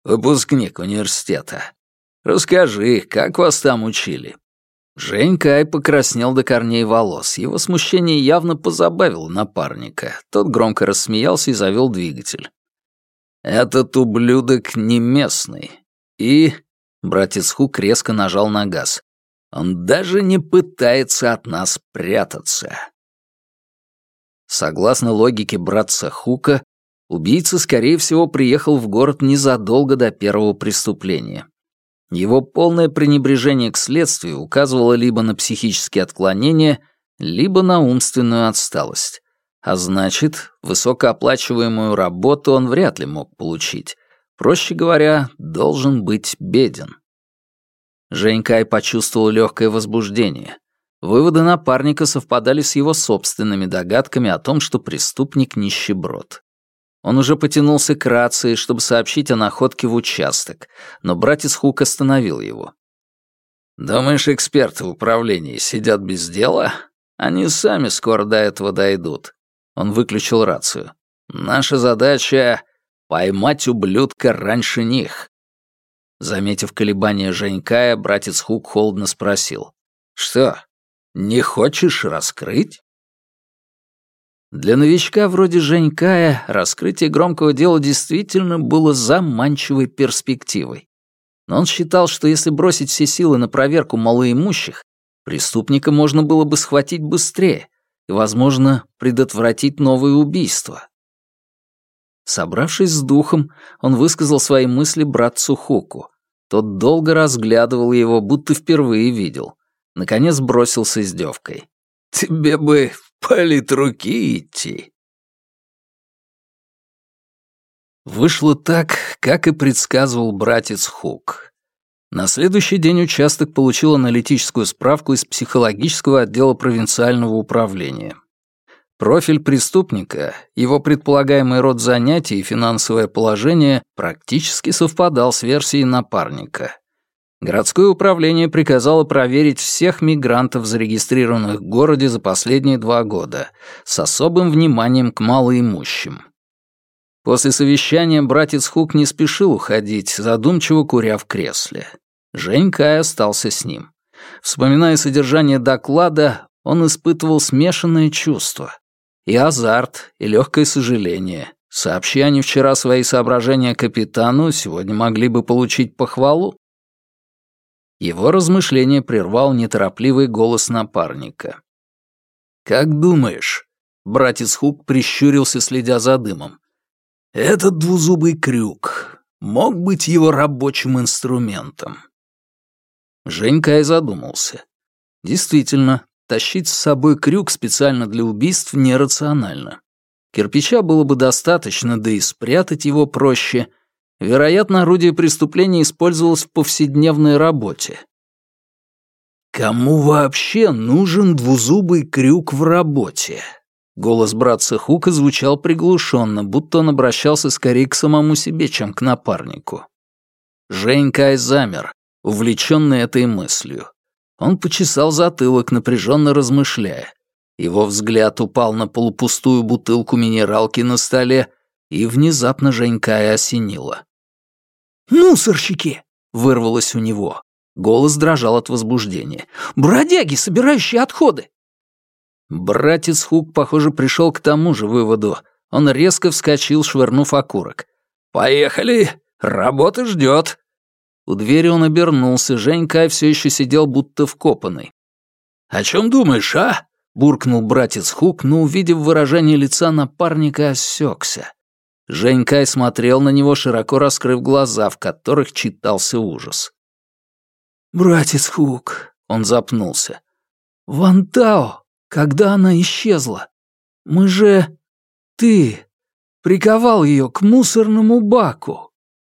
выпускник университета. Расскажи, как вас там учили?» Жень Кай покраснел до корней волос. Его смущение явно позабавило напарника. Тот громко рассмеялся и завел двигатель. «Этот ублюдок не местный. И...» Братец Хук резко нажал на газ. «Он даже не пытается от нас прятаться». Согласно логике братца Хука, убийца, скорее всего, приехал в город незадолго до первого преступления. Его полное пренебрежение к следствию указывало либо на психические отклонения, либо на умственную отсталость. А значит, высокооплачиваемую работу он вряд ли мог получить. Проще говоря, должен быть беден. Жень Кай почувствовал легкое возбуждение. Выводы напарника совпадали с его собственными догадками о том, что преступник — нищеброд. Он уже потянулся к рации, чтобы сообщить о находке в участок, но братец Хук остановил его. «Думаешь, эксперты в управлении сидят без дела? Они сами скоро до этого дойдут». Он выключил рацию. «Наша задача — поймать ублюдка раньше них». Заметив колебания Женькая, братец Хук холодно спросил. «Что, не хочешь раскрыть?» Для новичка вроде Женькая раскрытие громкого дела действительно было заманчивой перспективой. Но он считал, что если бросить все силы на проверку малоимущих, преступника можно было бы схватить быстрее и, возможно, предотвратить новые убийства. Собравшись с духом, он высказал свои мысли братцу Хуку. Тот долго разглядывал его, будто впервые видел. Наконец бросил с издевкой. «Тебе бы в политруки идти». Вышло так, как и предсказывал братец Хук. На следующий день участок получил аналитическую справку из психологического отдела провинциального управления. Профиль преступника, его предполагаемый род занятий и финансовое положение практически совпадал с версией напарника. Городское управление приказало проверить всех мигрантов, зарегистрированных в городе за последние два года, с особым вниманием к малоимущим. После совещания братец Хук не спешил уходить, задумчиво куря в кресле. Жень Кай остался с ним. Вспоминая содержание доклада, он испытывал смешанные чувства. И азарт, и легкое сожаление. Сообщи они вчера свои соображения капитану, сегодня могли бы получить похвалу. Его размышление прервал неторопливый голос напарника. «Как думаешь?» — братец Хук прищурился, следя за дымом. «Этот двузубый крюк мог быть его рабочим инструментом?» Жень Кай задумался. Действительно, тащить с собой крюк специально для убийств нерационально. Кирпича было бы достаточно, да и спрятать его проще. Вероятно, орудие преступления использовалось в повседневной работе. «Кому вообще нужен двузубый крюк в работе?» Голос братца Хука звучал приглушенно, будто он обращался скорее к самому себе, чем к напарнику. Жень Кай замер, увлеченный этой мыслью. Он почесал затылок, напряженно размышляя. Его взгляд упал на полупустую бутылку минералки на столе, и внезапно Жень Кая осенило. «Мусорщики!» — вырвалось у него. Голос дрожал от возбуждения. «Бродяги, собирающие отходы!» Братец Хук, похоже, пришел к тому же выводу. Он резко вскочил, швырнув окурок. «Поехали! Работа ждет!» У двери он обернулся. Жень Кай все еще сидел, будто вкопанный. «О чем думаешь, а?» — буркнул братец Хук, но, увидев выражение лица напарника, осекся. Жень Кай смотрел на него, широко раскрыв глаза, в которых читался ужас. «Братец Хук», — он запнулся. «Ван Тао, когда она исчезла, мы же... Ты приковал ее к мусорному баку».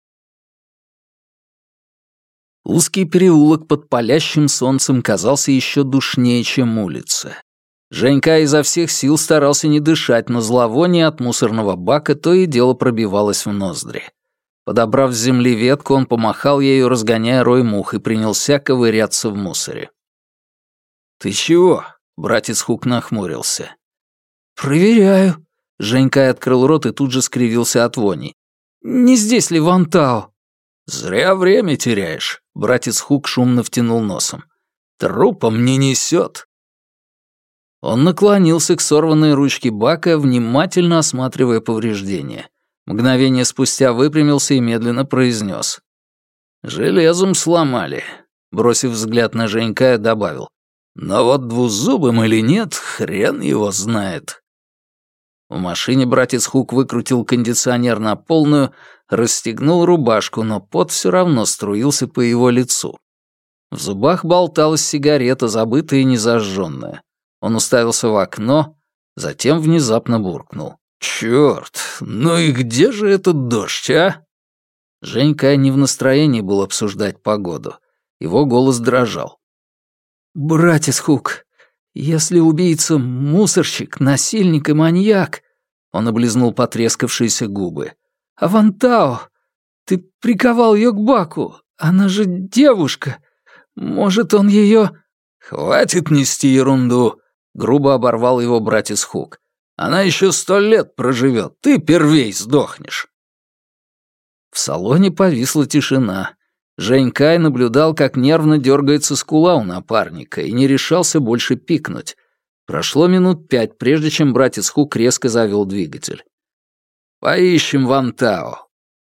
Узкий переулок под палящим солнцем казался еще душнее, чем улица. Женька изо всех сил старался не дышать, но зловоние от мусорного бака то и дело пробивалось в ноздри. Подобрав с земли ветку, он помахал ею, разгоняя рой мух, и принялся ковыряться в мусоре. «Ты чего?» — братец Хук нахмурился. «Проверяю». Женька открыл рот и тут же скривился от вони. «Не здесь ли Ван Тао?» «Зря время теряешь», — братец Хук шумно втянул носом. «Трупом не несет». Он наклонился к сорванной ручке бака, внимательно осматривая повреждения. Мгновение спустя выпрямился и медленно произнес. «Железом сломали», — бросив взгляд на Женька, добавил. «Но вот двузубым или нет, хрен его знает». В машине братец Хук выкрутил кондиционер на полную, расстегнул рубашку, но пот все равно струился по его лицу. В зубах болталась сигарета, забытая и незажженная. Он уставился в окно, затем внезапно буркнул. «Чёрт, ну и где же этот дождь, а?» Женька не в настроении был обсуждать погоду. Его голос дрожал. «Братец Хук, если убийца — мусорщик, насильник и маньяк...» Он облизнул потрескавшиеся губы. «А Вантао, ты приковал ее к баку, она же девушка. Может, он ее...» «Хватит нести ерунду», — грубо оборвал его братец Хук. «Она еще сто лет проживет, ты первей сдохнешь». В салоне повисла тишина. Женькай наблюдал, как нервно дергается скула у напарника, и не решался больше пикнуть. Прошло минут пять, прежде чем братец Хук резко завел двигатель. «Поищем Вантао».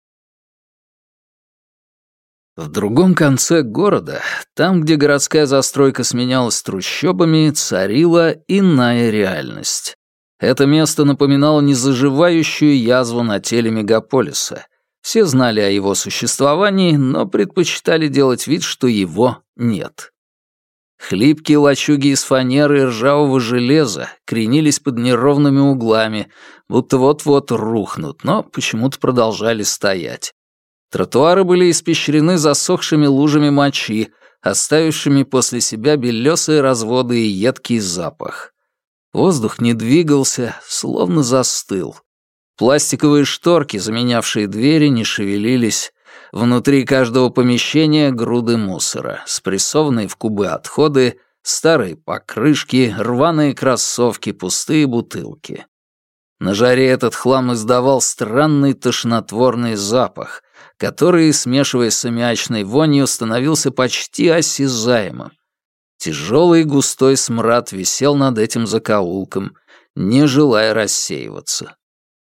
В другом конце города, там, где городская застройка сменялась трущобами, царила иная реальность. Это место напоминало незаживающую язву на теле мегаполиса. Все знали о его существовании, но предпочитали делать вид, что его нет. Хлипкие лачуги из фанеры и ржавого железа кренились под неровными углами, будто вот-вот рухнут, но почему-то продолжали стоять. Тротуары были испещрены засохшими лужами мочи, оставившими после себя белесые разводы и едкий запах. Воздух не двигался, словно застыл. Пластиковые шторки, заменявшие двери, не шевелились. Внутри каждого помещения груды мусора, спрессованные в кубы отходы, старые покрышки, рваные кроссовки, пустые бутылки. На жаре этот хлам издавал странный тошнотворный запах, который, смешиваясь с аммиачной вонью, становился почти осязаемым. Тяжелый густой смрад висел над этим закоулком, не желая рассеиваться.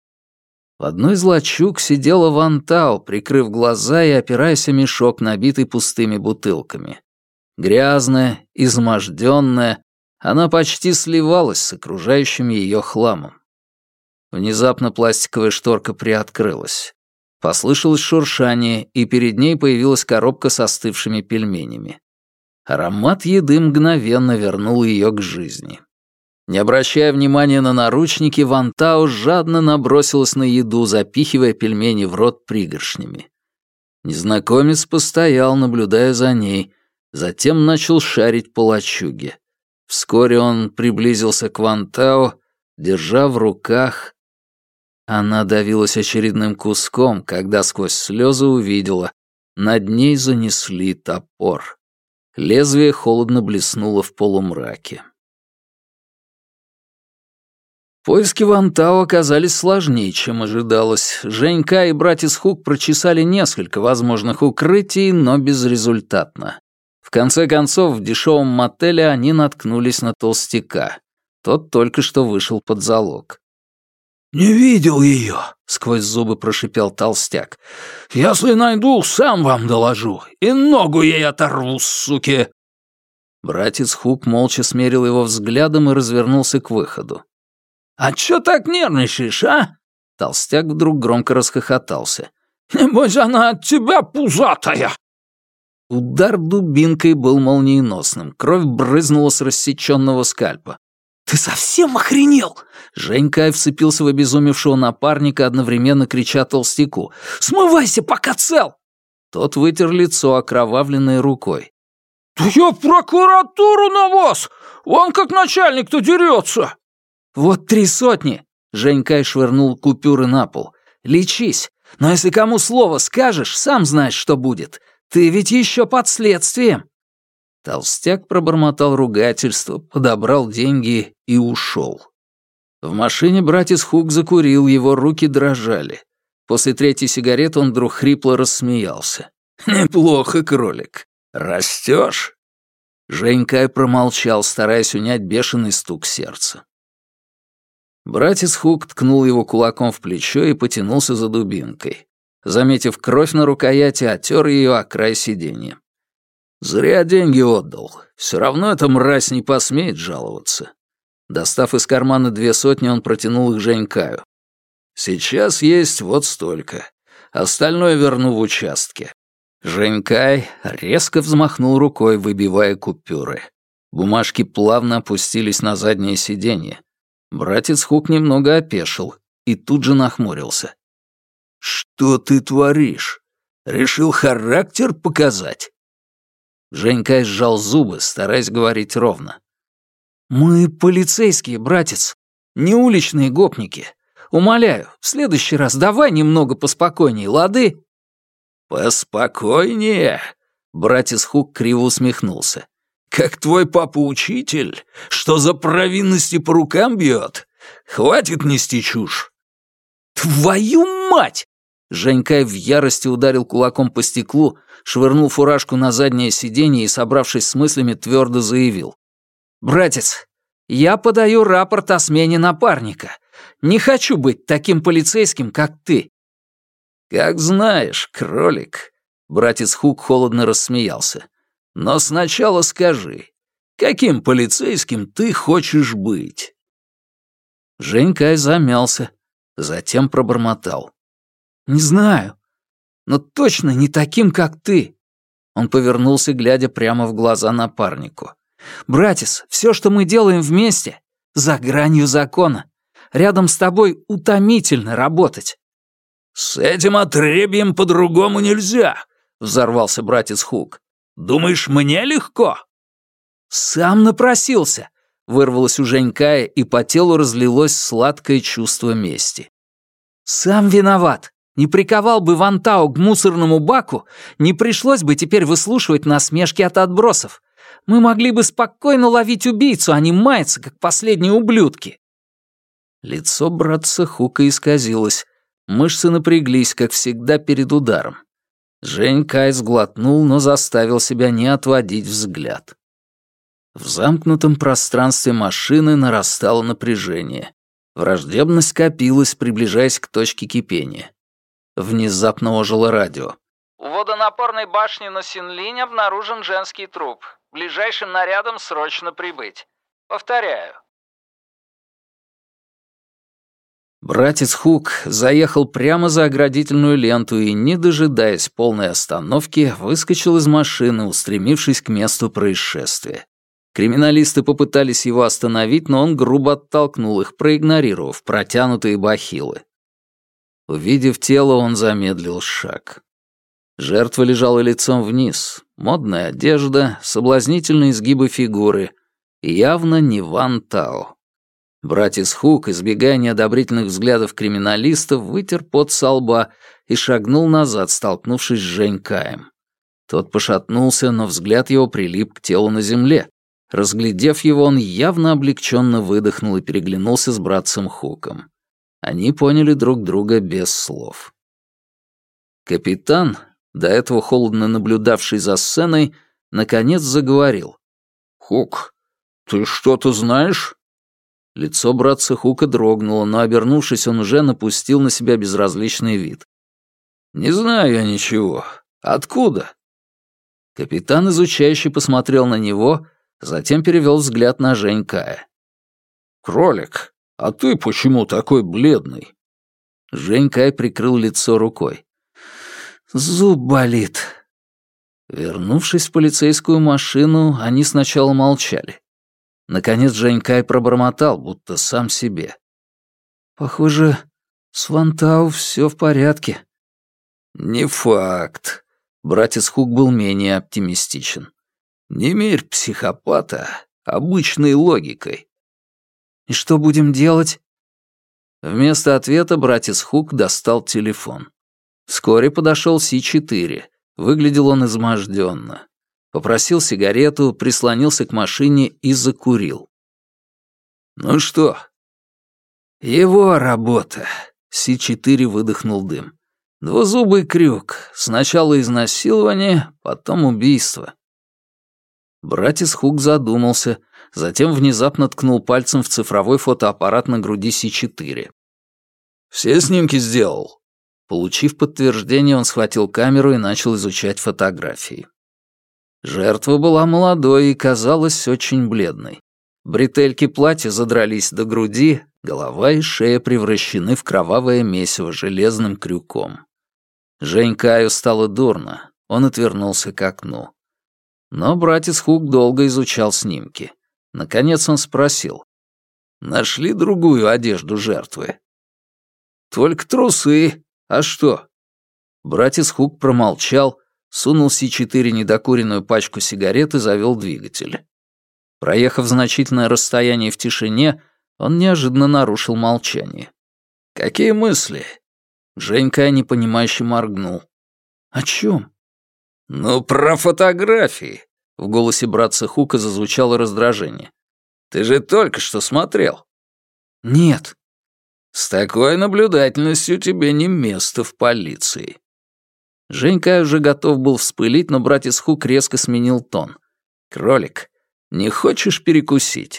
В одной из лачуг сидела Вантао, прикрыв глаза и опираясь о мешок, набитый пустыми бутылками. Грязная, изможденная, она почти сливалась с окружающим ее хламом. Внезапно пластиковая шторка приоткрылась. Послышалось шуршание, и перед ней появилась коробка с остывшими пельменями. Аромат еды мгновенно вернул ее к жизни. Не обращая внимания на наручники, Вантао жадно набросилась на еду, запихивая пельмени в рот пригоршнями. Незнакомец постоял, наблюдая за ней, затем начал шарить по лачуге. Вскоре он приблизился к Вантао, держа в руках... Она давилась очередным куском, когда сквозь слезы увидела. Над ней занесли топор. Лезвие холодно блеснуло в полумраке. Поиски Вантао оказались сложнее, чем ожидалось. Женька и братец Хук прочесали несколько возможных укрытий, но безрезультатно. В конце концов, в дешевом мотеле они наткнулись на толстяка. Тот только что вышел под залог. «Не видел ее», — сквозь зубы прошипел толстяк. «Если найду, сам вам доложу, и ногу ей оторву, суки!» Братец Хук молча смерил его взглядом и развернулся к выходу. «А чё так нервничаешь, а?» Толстяк вдруг громко расхохотался. «Небось, она от тебя пузатая!» Удар дубинкой был молниеносным. Кровь брызнула с рассеченного скальпа. «Ты совсем охренел?» Женька вцепился в обезумевшего напарника, одновременно крича толстяку. «Смывайся, пока цел!» Тот вытер лицо окровавленной рукой. «Да я в прокуратуру на вас! Вон как начальник-то дерется!» «Вот три сотни!» — Женька швырнул купюры на пол. «Лечись! Но если кому слово скажешь, сам знаешь, что будет. Ты ведь еще под следствием!» Толстяк пробормотал ругательство, подобрал деньги и ушел. В машине братец Хук закурил, его руки дрожали. После третьей сигареты он вдруг хрипло рассмеялся. «Неплохо, кролик. Растешь?» Женькай промолчал, стараясь унять бешеный стук сердца. Братец Хук ткнул его кулаком в плечо и потянулся за дубинкой. Заметив кровь на рукояти, оттер ее о край сиденья. «Зря деньги отдал. Все равно эта мразь не посмеет жаловаться». Достав из кармана две сотни, он протянул их Женькаю. «Сейчас есть вот столько. Остальное верну в участке». Женькай резко взмахнул рукой, выбивая купюры. Бумажки плавно опустились на заднее сиденье. Братец Хук немного опешил и тут же нахмурился. «Что ты творишь? Решил характер показать?» Женькай сжал зубы, стараясь говорить ровно. «Мы полицейские, братец, не уличные гопники. Умоляю, в следующий раз давай немного поспокойней, лады?» «Поспокойнее?» — братец Хук криво усмехнулся. «Как твой папа-учитель, что за провинности по рукам бьет? Хватит нести чушь!» «Твою мать!» Женькай в ярости ударил кулаком по стеклу, швырнул фуражку на заднее сиденье и, собравшись с мыслями, твердо заявил. «Братец, я подаю рапорт о смене напарника. Не хочу быть таким полицейским, как ты». «Как знаешь, кролик», — братец Хук холодно рассмеялся. «Но сначала скажи, каким полицейским ты хочешь быть?» Женькай замялся, затем пробормотал. «Не знаю, но точно не таким, как ты». Он повернулся, глядя прямо в глаза напарнику. «Братец, все, что мы делаем вместе, за гранью закона. Рядом с тобой утомительно работать». «С этим отребьем по-другому нельзя», — взорвался братец Хук. «Думаешь, мне легко?» «Сам напросился», — вырвалось у Женькая, и по телу разлилось сладкое чувство мести. «Сам виноват. Не приковал бы Вантау к мусорному баку, не пришлось бы теперь выслушивать насмешки от отбросов. Мы могли бы спокойно ловить убийцу, а не маяться, как последние ублюдки». Лицо братца Хука исказилось. Мышцы напряглись, как всегда, перед ударом. Женькай сглотнул, но заставил себя не отводить взгляд. В замкнутом пространстве машины нарастало напряжение. Враждебность копилась, приближаясь к точке кипения. Внезапно ожило радио. У водонапорной башни на Синлинь обнаружен женский труп. Ближайшим нарядом срочно прибыть. Повторяю. Братец Хук заехал прямо за оградительную ленту и, не дожидаясь полной остановки, выскочил из машины, устремившись к месту происшествия. Криминалисты попытались его остановить, но он грубо оттолкнул их, проигнорировав протянутые бахилы. Увидев тело, он замедлил шаг. Жертва лежала лицом вниз. Модная одежда, соблазнительные изгибы фигуры. Явно не Ван Тао. Братец Хук, избегая неодобрительных взглядов криминалистов, вытер пот со лба и шагнул назад, столкнувшись с Женькаем. Тот пошатнулся, но взгляд его прилип к телу на земле. Разглядев его, он явно облегченно выдохнул и переглянулся с братцем Хуком. Они поняли друг друга без слов. Капитан, до этого холодно наблюдавший за сценой, наконец заговорил. «Хук, ты что-то знаешь?» Лицо братца Хука дрогнуло, но, обернувшись, он уже напустил на себя безразличный вид. «Не знаю я ничего. Откуда?» Капитан изучающе посмотрел на него, затем перевел взгляд на Женькая. «Кролик, а ты почему такой бледный?» Женькай прикрыл лицо рукой. «Зуб болит». Вернувшись в полицейскую машину, они сначала молчали. Наконец Женькай пробормотал, будто сам себе. «Похоже, с Вантау все в порядке». «Не факт». Братец Хук был менее оптимистичен. «Не мерь психопата обычной логикой». «И что будем делать?» Вместо ответа братец Хук достал телефон. Вскоре подошел Си четыре. Выглядел он изможденно. Попросил сигарету, прислонился к машине и закурил. «Ну что?» «Его работа», — Си четыре выдохнул дым. Двузубый крюк. Сначала изнасилование, потом убийство. Братец Хук задумался, затем внезапно ткнул пальцем в цифровой фотоаппарат на груди Си четыре. «Все снимки сделал?» Получив подтверждение, он схватил камеру и начал изучать фотографии. Жертва была молодой и казалась очень бледной. Бретельки платья задрались до груди, голова и шея превращены в кровавое месиво железным крюком. Женькаю стало дурно, он отвернулся к окну. Но братец Хук долго изучал снимки. Наконец он спросил. «Нашли другую одежду жертвы?» «Только трусы. А что?» Братец Хук промолчал, сунул Си четыре недокуренную пачку сигарет и завел двигатель. Проехав значительное расстояние в тишине, он неожиданно нарушил молчание. «Какие мысли?» Женька непонимающе моргнул. «О чем?» «Ну, про фотографии!» В голосе братца Хука зазвучало раздражение. «Ты же только что смотрел». «Нет». «С такой наблюдательностью тебе не место в полиции». Женька уже готов был вспылить, но братец Хук резко сменил тон. «Кролик, не хочешь перекусить?»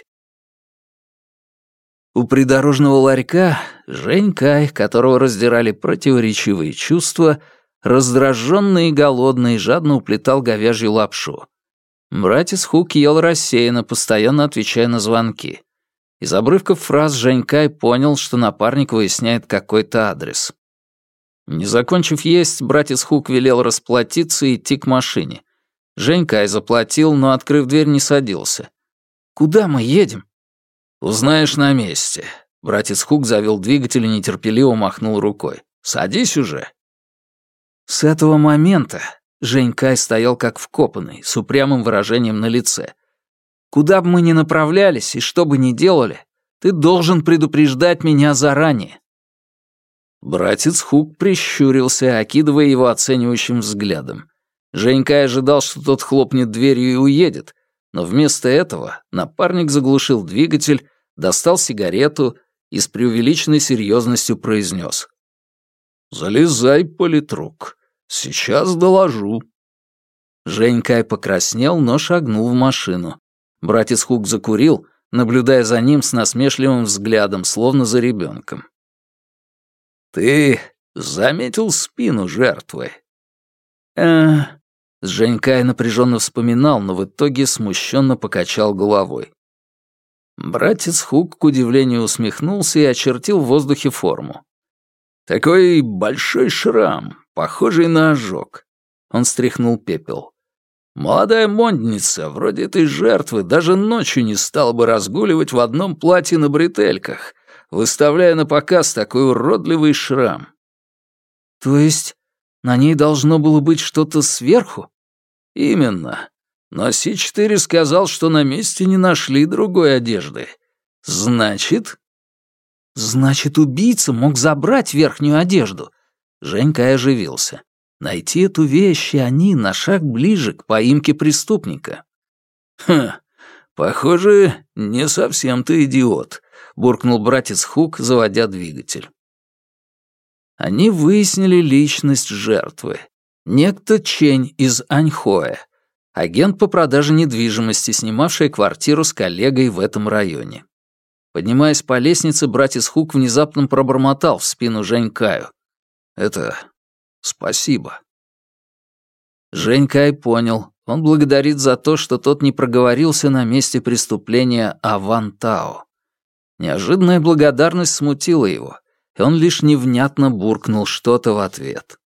У придорожного ларька Женька, которого раздирали противоречивые чувства, раздраженный и голодный, жадно уплетал говяжью лапшу. Братец Хук ел рассеянно, постоянно отвечая на звонки. Из обрывков фраз Женькай понял, что напарник выясняет какой-то адрес. Не закончив есть, братец Хук велел расплатиться и идти к машине. Женькай заплатил, но, открыв дверь, не садился. «Куда мы едем?» «Узнаешь на месте». Братец Хук завел двигатель и нетерпеливо махнул рукой. «Садись уже». С этого момента Женькай стоял как вкопанный, с упрямым выражением на лице. «Куда бы мы ни направлялись и что бы ни делали, ты должен предупреждать меня заранее». Братец Хук прищурился, окидывая его оценивающим взглядом. Женькай ожидал, что тот хлопнет дверью и уедет, но вместо этого напарник заглушил двигатель, достал сигарету и с преувеличенной серьезностью произнес. «Залезай, политрук, сейчас доложу». Женькай покраснел, но шагнул в машину. Братец Хук закурил, наблюдая за ним с насмешливым взглядом, словно за ребенком. «Ты заметил спину жертвы?» э Женькай напряженно вспоминал, но в итоге смущенно покачал головой. Братец Хук, к удивлению, усмехнулся и очертил в воздухе форму. «Такой большой шрам, похожий на ожог». Он стряхнул пепел. «Молодая модница, вроде этой жертвы, даже ночью не стала бы разгуливать в одном платье на бретельках, выставляя на показ такой уродливый шрам». «То есть на ней должно было быть что-то сверху?» «Именно. Но Си четыре сказал, что на месте не нашли другой одежды. Значит...» «Значит, убийца мог забрать верхнюю одежду». Женька оживился. Найти эту вещь, и они на шаг ближе к поимке преступника. «Хм, похоже, не совсем ты идиот», — буркнул братец Хук, заводя двигатель. Они выяснили личность жертвы. Некто Чень из Аньхоэ, агент по продаже недвижимости, снимавший квартиру с коллегой в этом районе. Поднимаясь по лестнице, братец Хук внезапно пробормотал в спину Женькаю. «Это... спасибо». Женькай понял. Он благодарит за то, что тот не проговорился на месте преступления Авантао. Неожиданная благодарность смутила его, и он лишь невнятно буркнул что-то в ответ.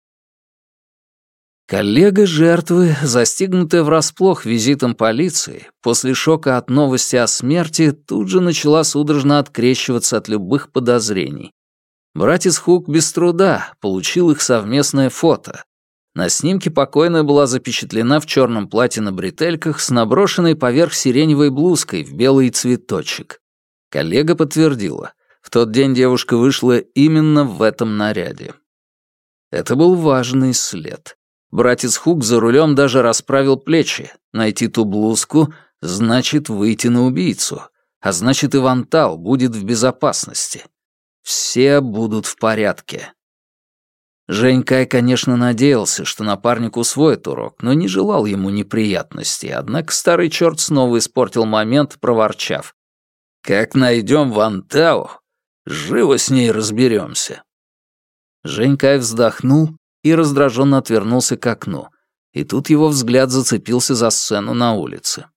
Коллега жертвы, застигнутая врасплох визитом полиции, после шока от новости о смерти, тут же начала судорожно открещиваться от любых подозрений. Братец Хук без труда получил их совместное фото. На снимке покойная была запечатлена в черном платье на бретельках с наброшенной поверх сиреневой блузкой в белый цветочек. Коллега подтвердила, в тот день девушка вышла именно в этом наряде. Это был важный след. Братец Хук за рулем даже расправил плечи. Найти ту блузку — значит выйти на убийцу, а значит и Вантау будет в безопасности. Все будут в порядке. Женькай, конечно, надеялся, что напарник усвоит урок, но не желал ему неприятностей, однако старый черт снова испортил момент, проворчав. «Как найдем Вантау, живо с ней разберемся». Женькай вздохнул и раздраженно отвернулся к окну, и тут его взгляд зацепился за сцену на улице.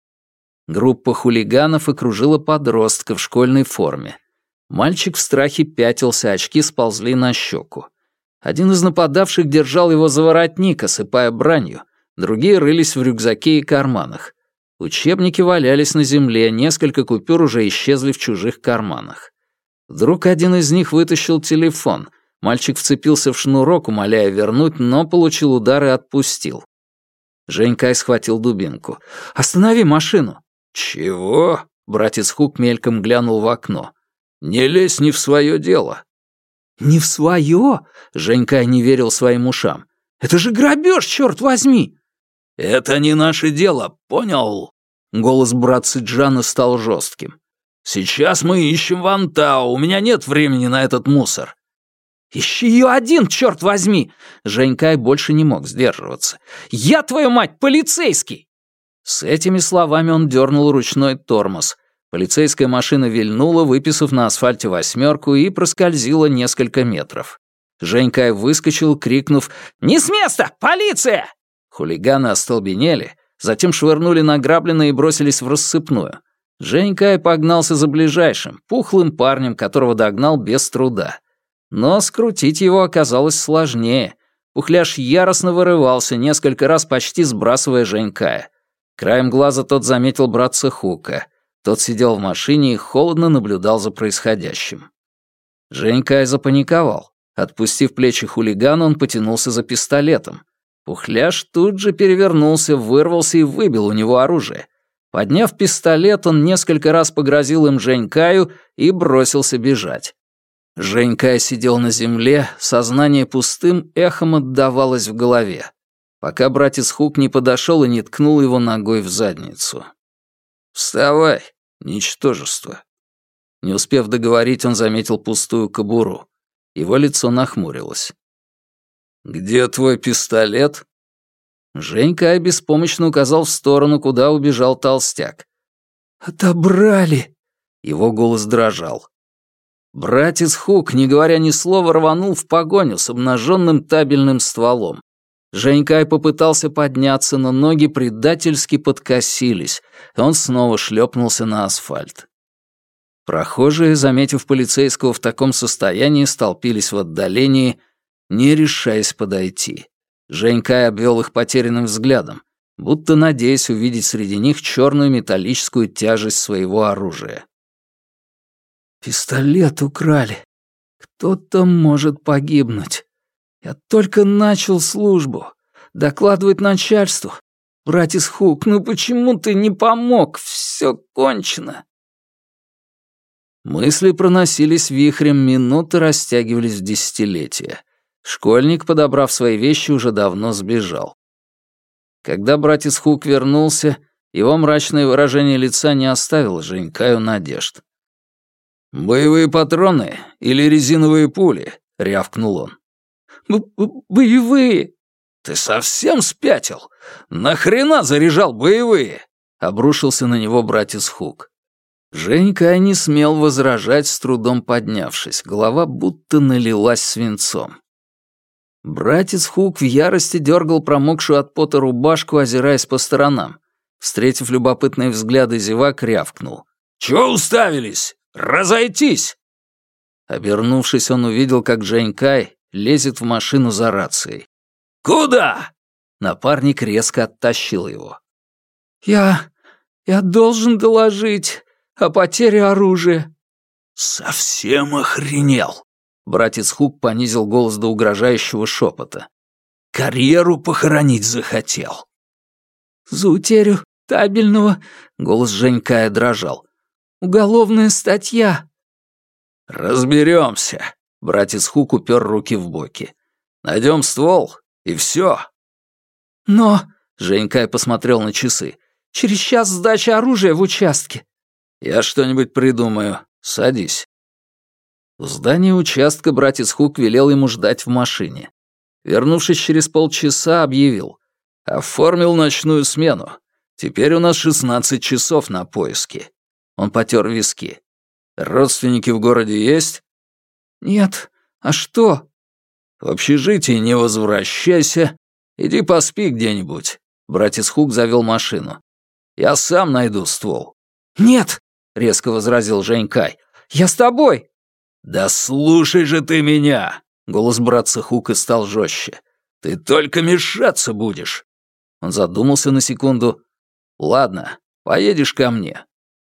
Группа хулиганов окружила подростка в школьной форме. Мальчик в страхе пятился, очки сползли на щеку. Один из нападавших держал его за воротник, осыпая бранью, другие рылись в рюкзаке и карманах. Учебники валялись на земле, несколько купюр уже исчезли в чужих карманах. Вдруг один из них вытащил телефон. Мальчик вцепился в шнурок, умоляя вернуть, но получил удар и отпустил. Женькай схватил дубинку. «Останови машину!» «Чего?» — братец Хук мельком глянул в окно. «Не лезь не в свое дело». «Не в свое?» — Женькай не верил своим ушам. «Это же грабеж, черт возьми!» «Это не наше дело, понял?» Голос братца Джана стал жестким. «Сейчас мы ищем Вантау, у меня нет времени на этот мусор». «Ищи ее один, черт возьми!» Женькай больше не мог сдерживаться. «Я, твою мать, полицейский!» С этими словами он дернул ручной тормоз. Полицейская машина вильнула, выписав на асфальте восьмерку, и проскользила несколько метров. Женькай выскочил, крикнув «Не с места! Полиция!» Хулиганы остолбенели, затем швырнули награбленное и бросились в рассыпную. Женькай погнался за ближайшим, пухлым парнем, которого догнал без труда. Но скрутить его оказалось сложнее. Пухляш яростно вырывался, несколько раз почти сбрасывая Женькая. Краем глаза тот заметил братца Хука. Тот сидел в машине и холодно наблюдал за происходящим. Женькай запаниковал. Отпустив плечи хулигана, он потянулся за пистолетом. Пухляш тут же перевернулся, вырвался и выбил у него оружие. Подняв пистолет, он несколько раз погрозил им Женькаю и бросился бежать. Женькай сидел на земле, сознание пустым эхом отдавалось в голове, пока братец Хук не подошел и не ткнул его ногой в задницу. «Вставай, ничтожество!» Не успев договорить, он заметил пустую кобуру. Его лицо нахмурилось. «Где твой пистолет?» Женька беспомощно указал в сторону, куда убежал толстяк. «Отобрали!» Его голос дрожал. Братец Хук, не говоря ни слова, рванул в погоню с обнаженным табельным стволом. Женькай попытался подняться, но ноги предательски подкосились, и он снова шлепнулся на асфальт. Прохожие, заметив полицейского в таком состоянии, столпились в отдалении, не решаясь подойти. Женькай обвел их потерянным взглядом, будто надеясь увидеть среди них черную металлическую тяжесть своего оружия. «Пистолет украли. Кто-то может погибнуть. Я только начал службу. Докладывать начальству. Братец Хук, ну почему ты не помог? Все кончено». Мысли проносились вихрем, минуты растягивались в десятилетия. Школьник, подобрав свои вещи, уже давно сбежал. Когда братец Хук вернулся, его мрачное выражение лица не оставило Женькаю надежд. «Боевые патроны или резиновые пули?» — рявкнул он. «Боевые!» «Ты совсем спятил? Нахрена заряжал боевые?» — обрушился на него братец Хук. Женька не смел возражать, с трудом поднявшись. Голова будто налилась свинцом. Братец Хук в ярости дергал промокшую от пота рубашку, озираясь по сторонам. Встретив любопытные взгляды зевак, рявкнул. «Чего уставились? Разойтись!» Обернувшись, он увидел, как Женькай лезет в машину за рацией. «Куда?» Напарник резко оттащил его. «Я... я должен доложить о потере оружия». «Совсем охренел!» Братец Хук понизил голос до угрожающего шепота. «Карьеру похоронить захотел». «За утерю табельного...» — голос Женькая дрожал. «Уголовная статья». «Разберемся», — братец Хук упер руки в боки. «Найдем ствол, и все». «Но...» — Женькай посмотрел на часы. «Через час сдача оружия в участке». «Я что-нибудь придумаю. Садись». У здания участка братец Хук велел ему ждать в машине. Вернувшись через полчаса, объявил. «Оформил ночную смену. Теперь у нас шестнадцать часов на поиски». Он потер виски. «Родственники в городе есть?» «Нет. А что?» «В общежитие не возвращайся. Иди поспи где-нибудь». Братец Хук завел машину. «Я сам найду ствол». «Нет!» — резко возразил Жень Кай. «Я с тобой!» «Да слушай же ты меня!» Голос братца Хука стал жестче. «Ты только мешаться будешь!» Он задумался на секунду. «Ладно, поедешь ко мне».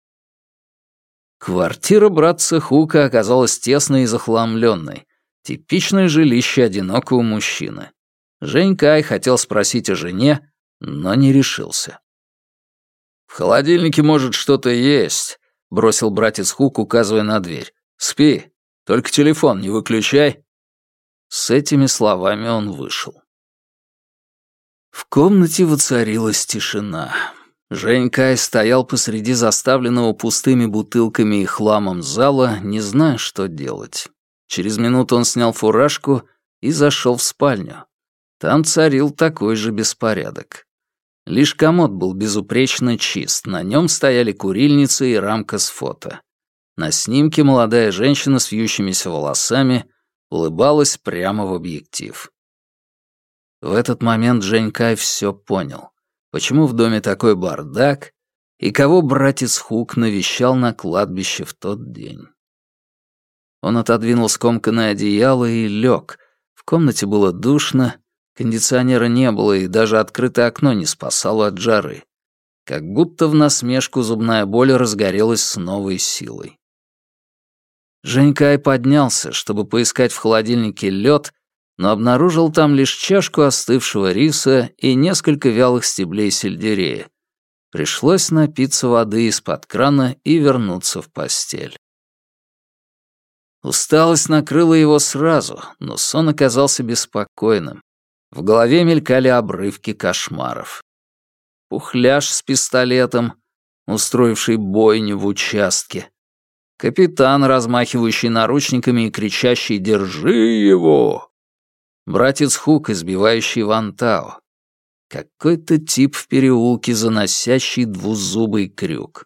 Квартира братца Хука оказалась тесной и захламленной. Типичное жилище одинокого мужчины. Жень Кай хотел спросить о жене, но не решился. «В холодильнике, может, что-то есть», — бросил братец Хук, указывая на дверь. «Спи, только телефон не выключай». С этими словами он вышел. В комнате воцарилась тишина. Жень Кай стоял посреди заставленного пустыми бутылками и хламом зала, не зная, что делать. Через минуту он снял фуражку и зашел в спальню. Там царил такой же беспорядок. Лишь комод был безупречно чист, на нем стояли курильница и рамка с фото. На снимке молодая женщина с вьющимися волосами улыбалась прямо в объектив. В этот момент Жень Кай все понял. Почему в доме такой бардак и кого братец Хук навещал на кладбище в тот день. Он отодвинул скомканное одеяло и лег. В комнате было душно, кондиционера не было, и даже открытое окно не спасало от жары. Как будто в насмешку зубная боль разгорелась с новой силой. Жень Кай поднялся, чтобы поискать в холодильнике лед, но обнаружил там лишь чашку остывшего риса и несколько вялых стеблей сельдерея. Пришлось напиться воды из-под крана и вернуться в постель. Усталость накрыла его сразу, но сон оказался беспокойным. В голове мелькали обрывки кошмаров. Пухляж с пистолетом, устроивший бойню в участке. Капитан, размахивающий наручниками и кричащий «Держи его!». Братец Хук, избивающий Вантао. Какой-то тип в переулке, заносящий двузубый крюк.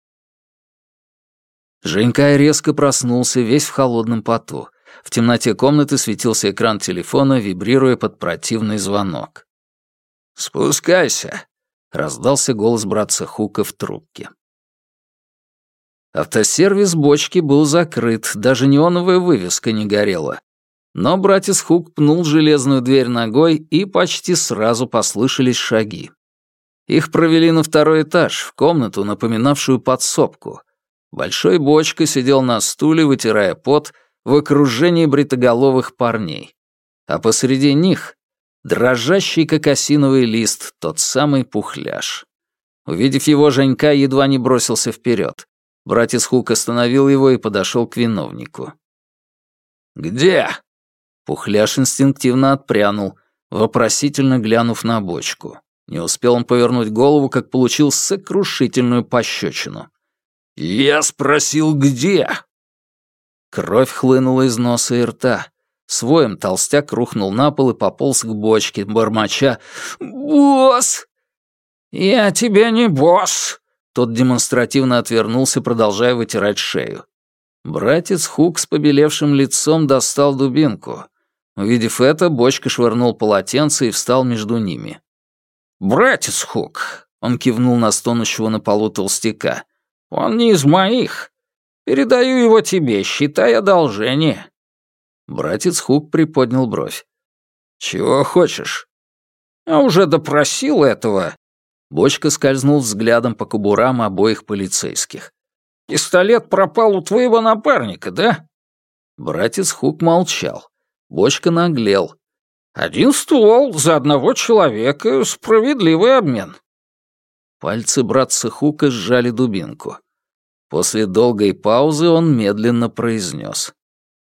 Жень Кай резко проснулся, весь в холодном поту. В темноте комнаты светился экран телефона, вибрируя под противный звонок. «Спускайся!» — раздался голос братца Хука в трубке. Автосервис бочки был закрыт, даже неоновая вывеска не горела. Но братец Хук пнул железную дверь ногой, и почти сразу послышались шаги. Их провели на второй этаж, в комнату, напоминавшую подсобку. Большой Бочка сидел на стуле, вытирая пот, в окружении бритоголовых парней. А посреди них — дрожащий, как осиновый лист, тот самый Пухляж. Увидев его, Женька едва не бросился вперед. Братец Хук остановил его и подошел к виновнику. «Где?» Пухляж инстинктивно отпрянул, вопросительно глянув на Бочку. Не успел он повернуть голову, как получил сокрушительную пощечину. «Я спросил, где?» Кровь хлынула из носа и рта. С воем толстяк рухнул на пол и пополз к Бочке, бормоча «Босс!» «Я тебе не босс!» Тот демонстративно отвернулся, продолжая вытирать шею. Братец Хук с побелевшим лицом достал дубинку. Увидев это, Бочка швырнул полотенце и встал между ними. «Братец Хук!» — он кивнул на стонущего на полу толстяка. «Он не из моих. Передаю его тебе, считай одолжение». Братец Хук приподнял бровь. «Чего хочешь?» «Я уже допросил этого». Бочка скользнул взглядом по кобурам обоих полицейских. «Пистолет пропал у твоего напарника, да?» Братец Хук молчал. Бочка наглел. «Один ствол за одного человека — справедливый обмен». Пальцы братца Хука сжали дубинку. После долгой паузы он медленно произнес.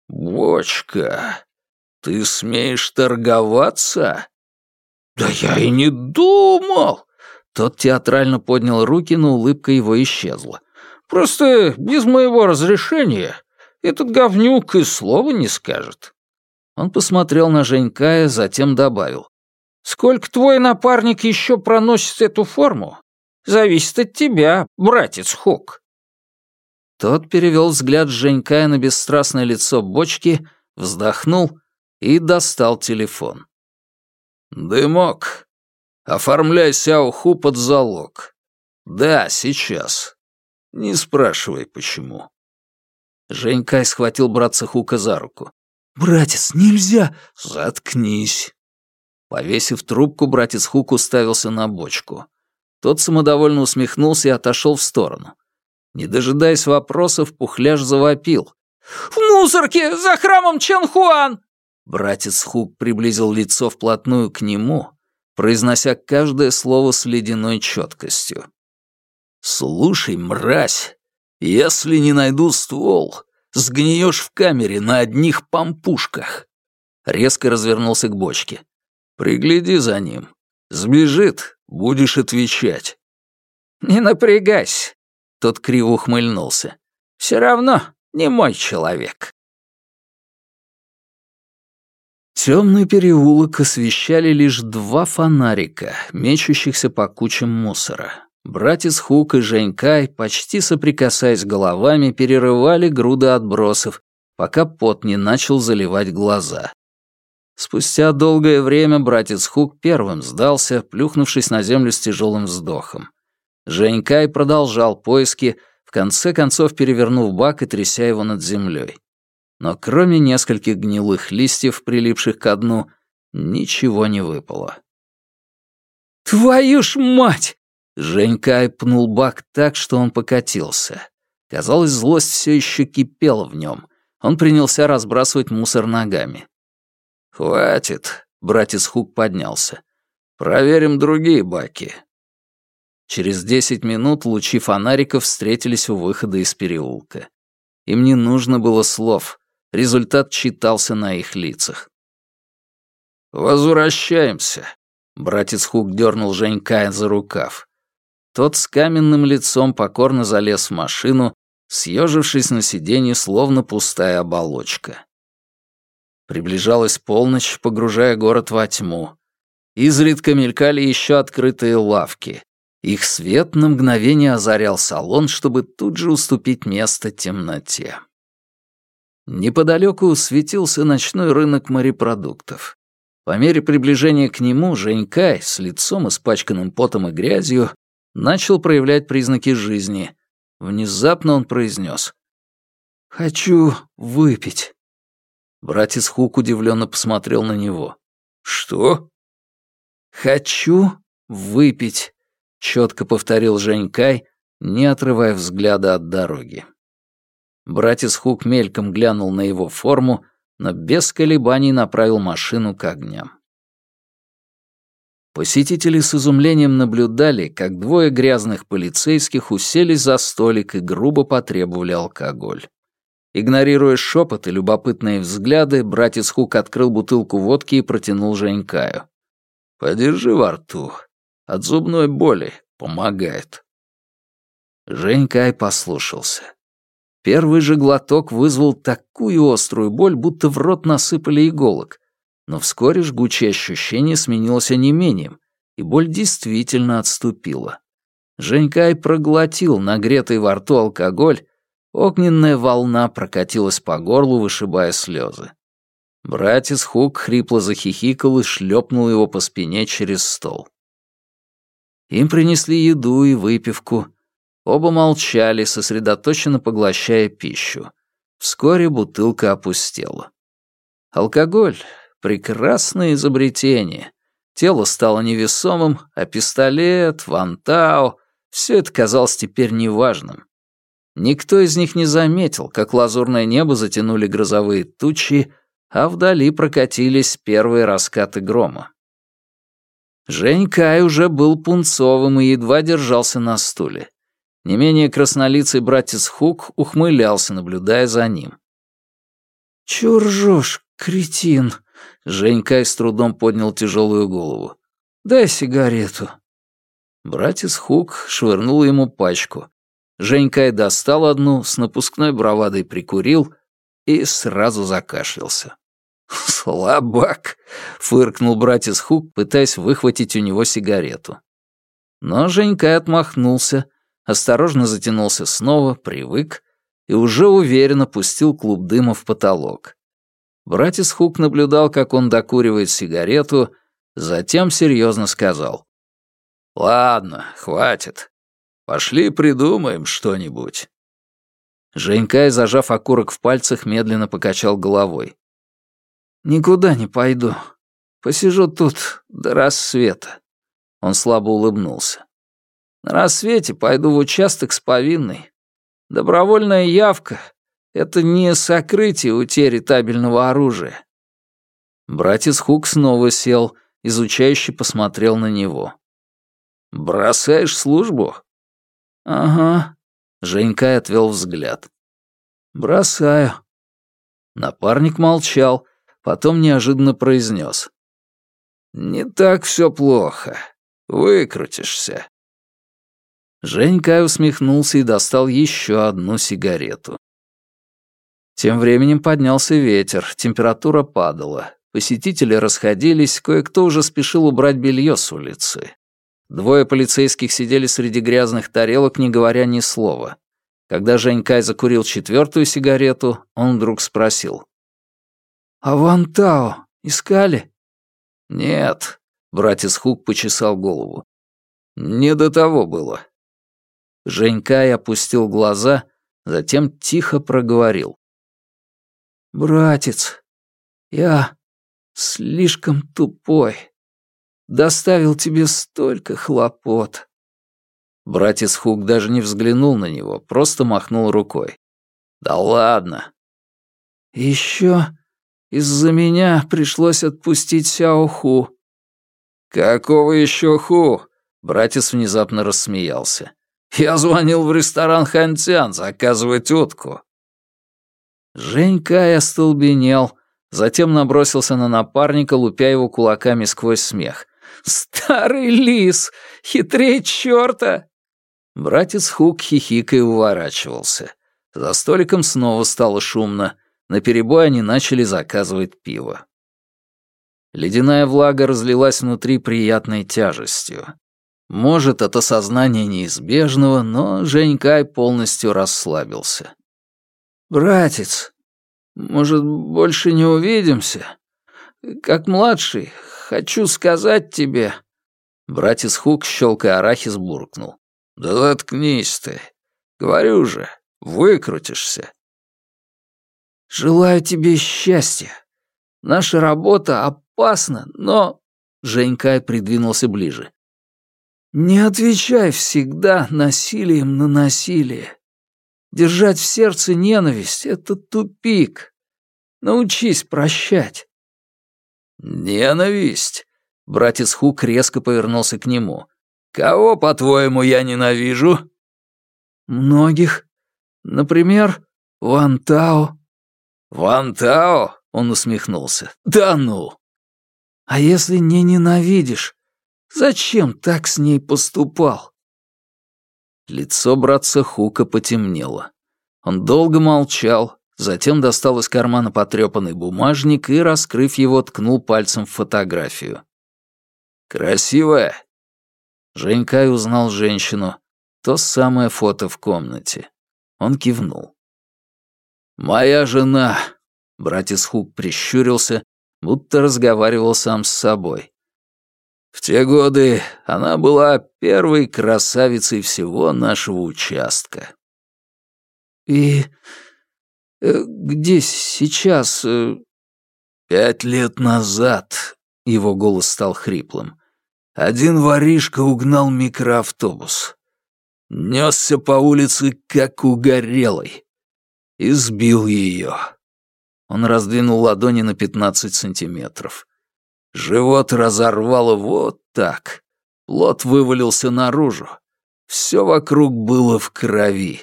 «Бочка, ты смеешь торговаться?» «Да я и не думал!» Тот театрально поднял руки, но улыбка его исчезла. «Просто без моего разрешения этот говнюк и слова не скажет». Он посмотрел на Женькая, затем добавил. «Сколько твой напарник еще проносит эту форму, зависит от тебя, братец Хук». Тот перевел взгляд Женькая на бесстрастное лицо бочки, вздохнул и достал телефон. «Дымок, оформляй Сяоху под залог. Да, сейчас. Не спрашивай, почему». Женькай схватил братца Хука за руку. «Братец, нельзя!» «Заткнись!» Повесив трубку, братец Хук уставился на бочку. Тот самодовольно усмехнулся и отошел в сторону. Не дожидаясь вопросов, Пухляж завопил. «В мусорке! За храмом Чанхуан!» Братец Хук приблизил лицо вплотную к нему, произнося каждое слово с ледяной четкостью. «Слушай, мразь, если не найду ствол, сгниешь в камере на одних пампушках». Резко развернулся к бочке. «Пригляди за ним. Сбежит, будешь отвечать». «Не напрягайся», — тот криво ухмыльнулся. «Все равно не мой человек». Темный переулок освещали лишь два фонарика, мечущихся по кучам мусора. Братец Хук и Женькай, почти соприкасаясь головами, перерывали груды отбросов, пока пот не начал заливать глаза. Спустя долгое время братец Хук первым сдался, плюхнувшись на землю с тяжелым вздохом. Женькай продолжал поиски, в конце концов перевернув бак и тряся его над землей. Но кроме нескольких гнилых листьев, прилипших ко дну, ничего не выпало. «Твою ж мать!» Женькай пнул бак так, что он покатился. Казалось, злость все еще кипела в нем. Он принялся разбрасывать мусор ногами. «Хватит», — братец Хук поднялся. «Проверим другие баки». Через десять минут лучи фонариков встретились у выхода из переулка. Им не нужно было слов. Результат читался на их лицах. «Возвращаемся», — братец Хук дернул Женькая за рукав. Тот с каменным лицом покорно залез в машину, съежившись на сиденье, словно пустая оболочка. Приближалась полночь, погружая город во тьму. Изредка мелькали еще открытые лавки. Их свет на мгновение озарял салон, чтобы тут же уступить место темноте. Неподалеку светился ночной рынок морепродуктов. По мере приближения к нему Женькай, с лицом испачканным потом и грязью, начал проявлять признаки жизни. Внезапно он произнес: «Хочу выпить». Братец Хук удивленно посмотрел на него. «Что?» «Хочу выпить», — четко повторил Женькай, не отрывая взгляда от дороги. Братец Хук мельком глянул на его форму, но без колебаний направил машину к огням. Посетители с изумлением наблюдали, как двое грязных полицейских уселись за столик и грубо потребовали алкоголь. Игнорируя шепот и любопытные взгляды, братец Хук открыл бутылку водки и протянул Женькаю. «Подержи во рту. От зубной боли помогает». Женькай послушался. Первый же глоток вызвал такую острую боль, будто в рот насыпали иголок. Но вскоре жгучее ощущение сменилось онемением, и боль действительно отступила. Женькай проглотил нагретый во рту алкоголь, огненная волна прокатилась по горлу, вышибая слезы. Братец Хук хрипло захихикал и шлепнул его по спине через стол. Им принесли еду и выпивку. Оба молчали, сосредоточенно поглощая пищу. Вскоре бутылка опустела. Алкоголь — прекрасное изобретение. Тело стало невесомым, а пистолет, вантау — все это казалось теперь неважным. Никто из них не заметил, как лазурное небо затянули грозовые тучи, а вдали прокатились первые раскаты грома. Женькай уже был пунцовым и едва держался на стуле. Не менее краснолицый братец Хук ухмылялся, наблюдая за ним. «Чё ржёшь, кретин?» Женькай с трудом поднял тяжелую голову. «Дай сигарету». Братец Хук швырнул ему пачку. Женькай достал одну, с напускной бравадой прикурил и сразу закашлялся. «Слабак!» — фыркнул братец Хук, пытаясь выхватить у него сигарету. Но Женька отмахнулся, осторожно затянулся снова, привык и уже уверенно пустил клуб дыма в потолок. Братец Хук наблюдал, как он докуривает сигарету, затем серьезно сказал: «Ладно, хватит. Пошли придумаем что-нибудь». Женька, зажав окурок в пальцах, медленно покачал головой. «Никуда не пойду. Посижу тут до рассвета». Он слабо улыбнулся. «На рассвете пойду в участок с повинной. Добровольная явка — это не сокрытие утери табельного оружия». Братец Хук снова сел, изучающе посмотрел на него. «Бросаешь службу?» «Ага», — Женька отвел взгляд. «Бросаю». Напарник молчал, потом неожиданно произнес: «Не так все плохо. Выкрутишься». Женька усмехнулся и достал еще одну сигарету. Тем временем поднялся ветер, температура падала. Посетители расходились, кое-кто уже спешил убрать белье с улицы. Двое полицейских сидели среди грязных тарелок, не говоря ни слова. Когда Женька закурил четвертую сигарету, он вдруг спросил: «А Ван Тао искали?» «Нет», — братец Хук почесал голову. «Не до того было». Женька опустил глаза, затем тихо проговорил: «Братец, я слишком тупой. Доставил тебе столько хлопот». Братец Хук даже не взглянул на него, просто махнул рукой. «Да ладно». «Еще из-за меня пришлось отпустить Сяо Ху». «Какого еще Ху?» Братец внезапно рассмеялся. «Я звонил в ресторан Ханьцян заказывать утку». Женька остолбенел, затем набросился на напарника, лупя его кулаками сквозь смех. «Старый лис! Хитрее черта!» Братец Хук хихикая уворачивался. За столиком снова стало шумно. Наперебой они начали заказывать пиво. Ледяная влага разлилась внутри приятной тяжестью. Может, от осознания неизбежного, но Женькай полностью расслабился. «Братец, может, больше не увидимся? Как младший, хочу сказать тебе...» Братец Хук, щелкая арахис, буркнул: «Да заткнись ты. Говорю же, выкрутишься». «Желаю тебе счастья. Наша работа опасна, но...» Женькай придвинулся ближе. «Не отвечай всегда насилием на насилие. Держать в сердце ненависть — это тупик. Научись прощать». «Ненависть?» Братец Хук резко повернулся к нему. «Кого, по-твоему, я ненавижу?» «Многих. Например, Ван Тао». «Ван Тао?» — он усмехнулся. «Да ну!» «А если не ненавидишь, зачем так с ней поступал?» Лицо братца Хука потемнело. Он долго молчал, затем достал из кармана потрепанный бумажник и, раскрыв его, ткнул пальцем в фотографию. «Красивая?» Женькай узнал женщину. То самое фото в комнате. Он кивнул. «Моя жена», — братец Хук прищурился, будто разговаривал сам с собой. «В те годы она была первой красавицей всего нашего участка». «И э, где сейчас?» э... «Пять лет назад», — его голос стал хриплым, — «один воришка угнал микроавтобус. Несся по улице, как угорелый, и сбил ее». Он раздвинул ладони на пятнадцать сантиметров. Живот разорвало вот так. Плод вывалился наружу. Все вокруг было в крови.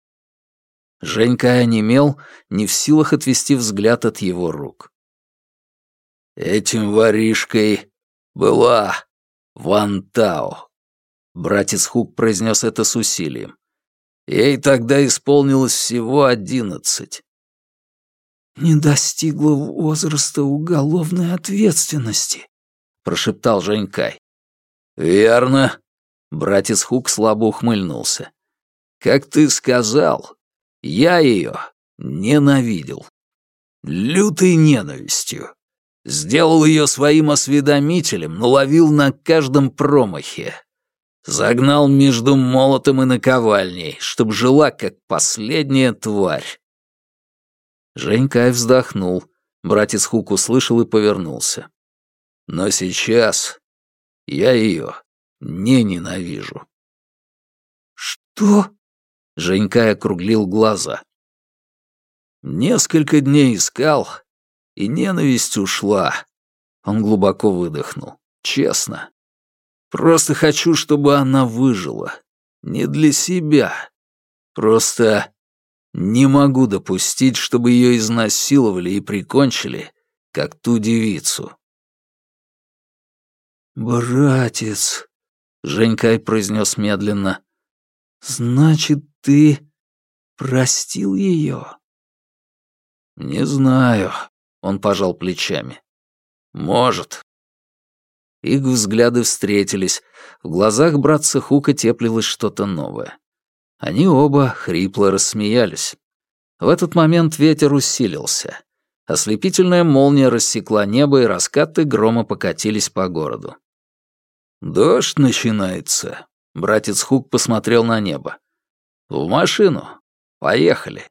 Женька онемел, не в силах отвести взгляд от его рук. «Этим воришкой была Ван Тао», — братец Хук произнес это с усилием. «Ей тогда исполнилось всего одиннадцать». не достигла возраста уголовной ответственности», — прошептал Женькай. «Верно», — братец Хук слабо ухмыльнулся. «Как ты сказал, я ее ненавидел. Лютой ненавистью. Сделал ее своим осведомителем, но ловил на каждом промахе. Загнал между молотом и наковальней, чтоб жила, как последняя тварь». Женькай вздохнул. Братец Хук услышал и повернулся. «Но сейчас я ее не ненавижу». «Что?» — Женькай округлил глаза. «Несколько дней искал, и ненависть ушла». Он глубоко выдохнул. «Честно. Просто хочу, чтобы она выжила. Не для себя. Просто не могу допустить, чтобы ее изнасиловали и прикончили, как ту девицу». «Братец», — Женькай произнес медленно, — «значит, ты простил ее?» «Не знаю», — он пожал плечами. «Может». Их взгляды встретились. В глазах братца Хука теплилось что-то новое. Они оба хрипло рассмеялись. В этот момент ветер усилился. Ослепительная молния рассекла небо, и раскаты грома покатились по городу. «Дождь начинается», — братец Хук посмотрел на небо. «В машину. Поехали».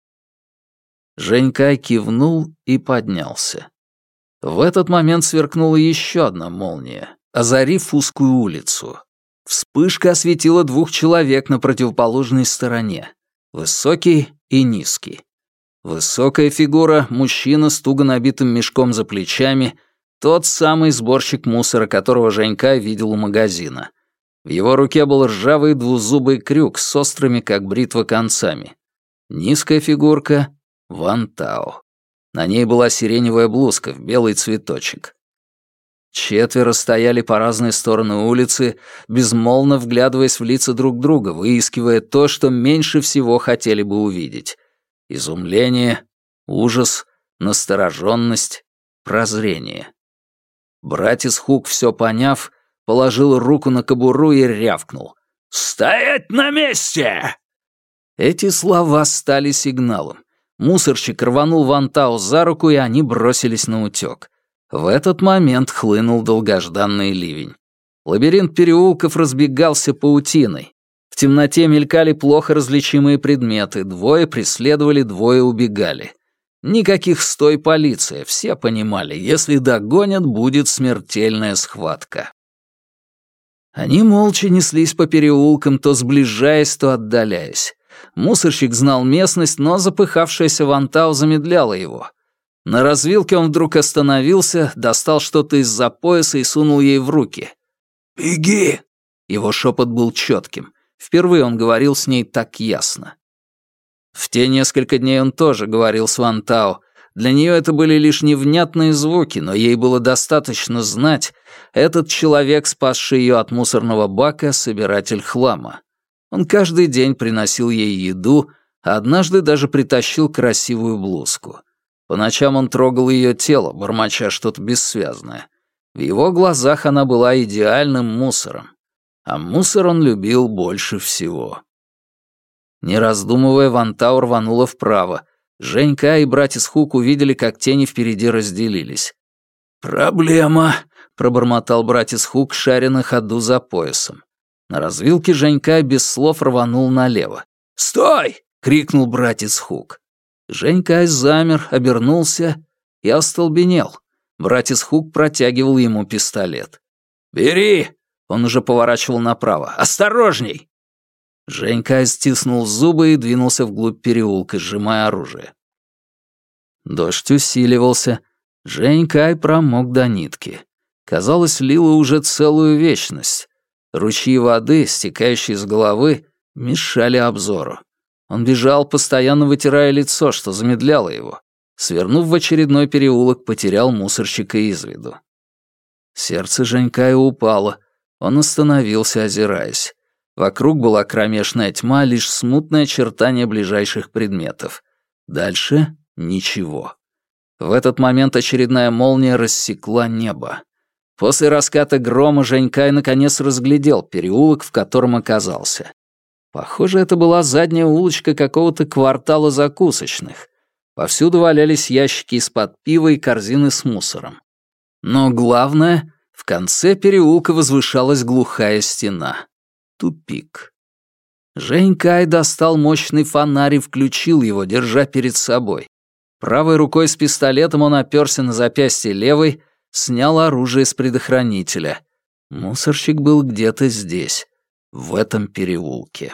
Женькай кивнул и поднялся. В этот момент сверкнула еще одна молния, озарив узкую улицу. Вспышка осветила двух человек на противоположной стороне. Высокий и низкий. Высокая фигура, мужчина с туго набитым мешком за плечами, тот самый сборщик мусора, которого Женькай видел у магазина. В его руке был ржавый двузубый крюк с острыми, как бритва, концами. Низкая фигурка — Ван Тао. На ней была сиреневая блузка в белый цветочек. Четверо стояли по разные стороны улицы, безмолвно вглядываясь в лица друг друга, выискивая то, что меньше всего хотели бы увидеть. Изумление, ужас, настороженность, прозрение. Братец Хук, все поняв, положил руку на кобуру и рявкнул. «Стоять на месте!» Эти слова стали сигналом. Мусорщик рванул Ван Тао за руку, и они бросились на утёк. В этот момент хлынул долгожданный ливень. Лабиринт переулков разбегался паутиной. В темноте мелькали плохо различимые предметы, двое преследовали, двое убегали. Никаких «стой, полиция», все понимали, если догонят, будет смертельная схватка. Они молча неслись по переулкам, то сближаясь, то отдаляясь. Мусорщик знал местность, но запыхавшаяся Ван Тао замедляла его. На развилке он вдруг остановился, достал что-то из-за пояса и сунул ей в руки. «Беги!» Его шепот был четким. Впервые он говорил с ней так ясно. В те несколько дней он тоже говорил с Ван Тао. Для нее это были лишь невнятные звуки, но ей было достаточно знать, этот человек, спасший ее от мусорного бака, собиратель хлама. Он каждый день приносил ей еду, а однажды даже притащил красивую блузку. По ночам он трогал ее тело, бормоча что-то бессвязное. В его глазах она была идеальным мусором. А мусор он любил больше всего. Не раздумывая, Ван Тао рванула вправо. Женька и братец Хук увидели, как тени впереди разделились. «Проблема», — пробормотал братец Хук, шаря на ходу за поясом. На развилке Женька без слов рванул налево. «Стой!» — крикнул братец Хук. Женька замер, обернулся и остолбенел. Братец Хук протягивал ему пистолет. «Бери!» — он уже поворачивал направо. «Осторожней!» Женька стиснул зубы и двинулся вглубь переулка, сжимая оружие. Дождь усиливался. Женька промок до нитки. Казалось, лило уже целую вечность. Ручьи воды, стекающие с головы, мешали обзору. Он бежал, постоянно вытирая лицо, что замедляло его. Свернув в очередной переулок, потерял мусорщика из виду. Сердце Женькая упало. Он остановился, озираясь. Вокруг была кромешная тьма, лишь смутное очертание ближайших предметов. Дальше — ничего. В этот момент очередная молния рассекла небо. После раската грома Женькай наконец разглядел переулок, в котором оказался. Похоже, это была задняя улочка какого-то квартала закусочных. Повсюду валялись ящики из-под пива и корзины с мусором. Но главное, в конце переулка возвышалась глухая стена. Тупик. Женькай достал мощный фонарь и включил его, держа перед собой. Правой рукой с пистолетом он оперся на запястье левой, снял оружие с предохранителя. Мусорщик был где-то здесь, в этом переулке.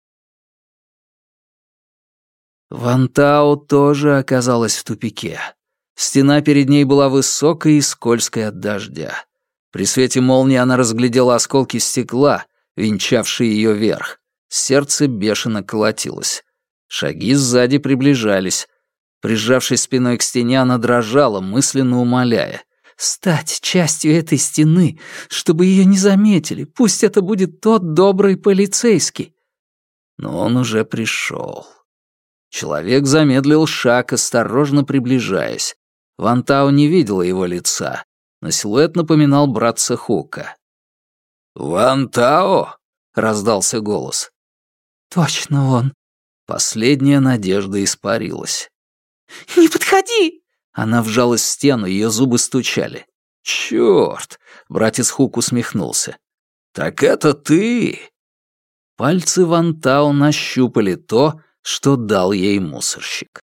Вантао тоже оказалась в тупике. Стена перед ней была высокой и скользкой от дождя. При свете молнии она разглядела осколки стекла, венчавшие ее верх. Сердце бешено колотилось. Шаги сзади приближались. Прижавшись спиной к стене, она дрожала, мысленно умоляя: «Стать частью этой стены, чтобы ее не заметили. Пусть это будет тот добрый полицейский». Но он уже пришел. Человек замедлил шаг, осторожно приближаясь. Вантао не видела его лица, но силуэт напоминал братца Хука. «Вантао?» — раздался голос. «Точно он». Последняя надежда испарилась. «Не подходи!» Она вжалась в стену, ее зубы стучали. «Чёрт!» — братец Хук усмехнулся. «Так это ты!» Пальцы Вантао нащупали то, что дал ей мусорщик.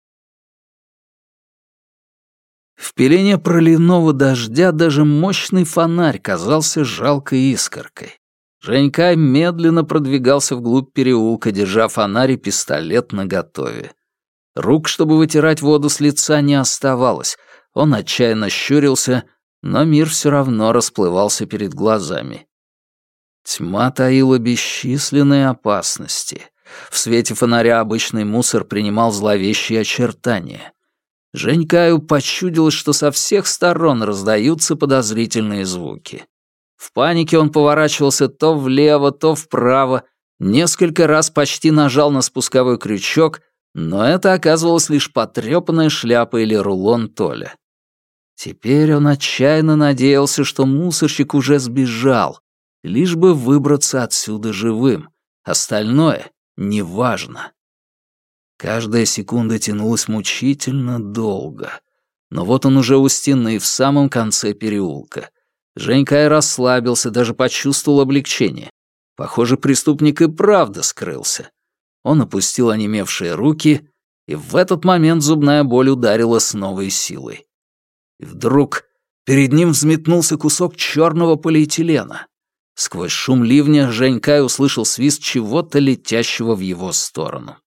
В пелене проливного дождя даже мощный фонарь казался жалкой искоркой. Женькай медленно продвигался вглубь переулка, держа фонарь и пистолет наготове. Рук, чтобы вытирать воду с лица, не оставалось. Он отчаянно щурился, но мир все равно расплывался перед глазами. Тьма таила бесчисленные опасности. В свете фонаря обычный мусор принимал зловещие очертания. Женькаю почудилось, что со всех сторон раздаются подозрительные звуки. В панике он поворачивался то влево, то вправо, несколько раз почти нажал на спусковой крючок, но это оказывалось лишь потрёпанная шляпа или рулон Толя. Теперь он отчаянно надеялся, что мусорщик уже сбежал, лишь бы выбраться отсюда живым. Остальное неважно. Каждая секунда тянулась мучительно долго. Но вот он уже у стены, в самом конце переулка. Женькай расслабился, даже почувствовал облегчение. Похоже, преступник и правда скрылся. Он опустил онемевшие руки, и в этот момент зубная боль ударила с новой силой. И вдруг перед ним взметнулся кусок черного полиэтилена. Сквозь шум ливня Женькай услышал свист чего-то, летящего в его сторону.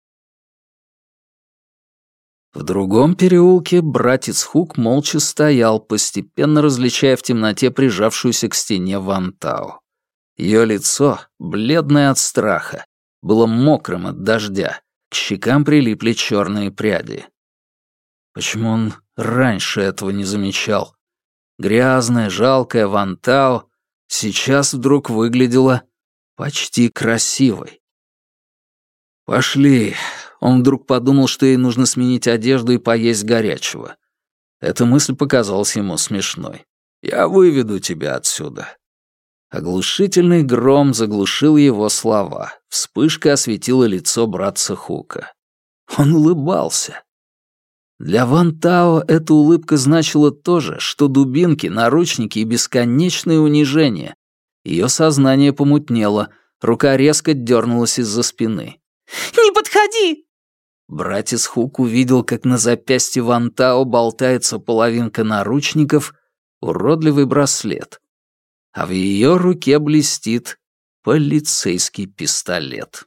В другом переулке братец Хук молча стоял, постепенно различая в темноте прижавшуюся к стене Вантао. Ее лицо, бледное от страха, было мокрым от дождя, к щекам прилипли черные пряди. Почему он раньше этого не замечал? Грязная, жалкая Вантао сейчас вдруг выглядела почти красивой. «Пошли». Он вдруг подумал, что ей нужно сменить одежду и поесть горячего. Эта мысль показалась ему смешной. «Я выведу тебя отсюда». Оглушительный гром заглушил его слова. Вспышка осветила лицо братца Хука. Он улыбался. Для Вантао эта улыбка значила то же, что дубинки, наручники и бесконечное унижение. Ее сознание помутнело, рука резко дернулась из-за спины. «Не подходи!» Братец Хук увидел, как на запястье Вантао болтается половинка наручников, уродливый браслет, а в ее руке блестит полицейский пистолет.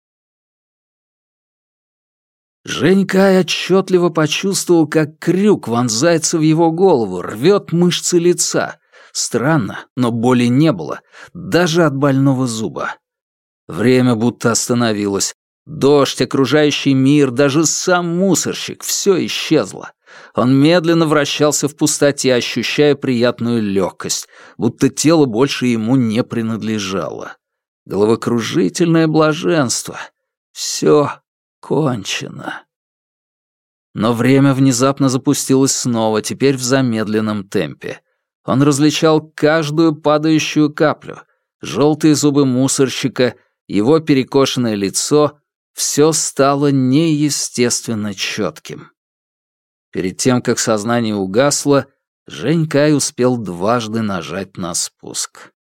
Женькай отчетливо почувствовал, как крюк вонзается в его голову, рвет мышцы лица. Странно, но боли не было, даже от больного зуба. Время будто остановилось. Дождь, окружающий мир, даже сам мусорщик — все исчезло. Он медленно вращался в пустоте, ощущая приятную легкость, будто тело больше ему не принадлежало. Головокружительное блаженство. Все кончено. Но время внезапно запустилось снова, теперь в замедленном темпе. Он различал каждую падающую каплю. Желтые зубы мусорщика, его перекошенное лицо — все стало неестественно четким. Перед тем, как сознание угасло, Жень Кай успел дважды нажать на спуск.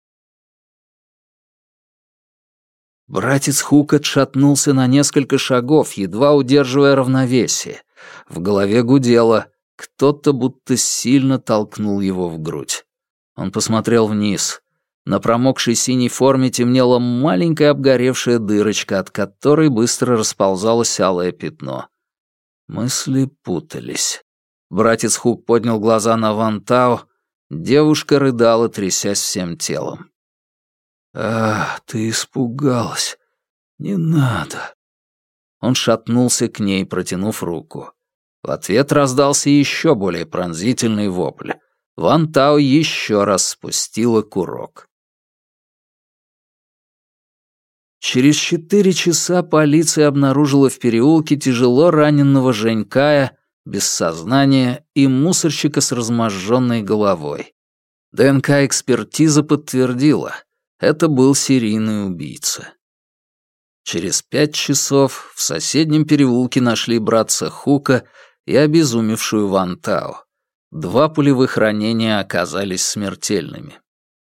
Братец Хук отшатнулся на несколько шагов, едва удерживая равновесие. В голове гудело, кто-то будто сильно толкнул его в грудь. Он посмотрел вниз. На промокшей синей форме темнела маленькая обгоревшая дырочка, от которой быстро расползалось алое пятно. Мысли путались. Братец Хук поднял глаза на Ван Тао. Девушка рыдала, трясясь всем телом. «А, ты испугалась. Не надо». Он шатнулся к ней, протянув руку. В ответ раздался еще более пронзительный вопль. Ван Тао еще раз спустила курок. Через четыре часа полиция обнаружила в переулке тяжело раненого Жень Кая, без сознания, и мусорщика с разможженной головой. ДНК-экспертиза подтвердила — это был серийный убийца. Через пять часов в соседнем переулке нашли братца Хука и обезумевшую Ван Тао. Два пулевых ранения оказались смертельными.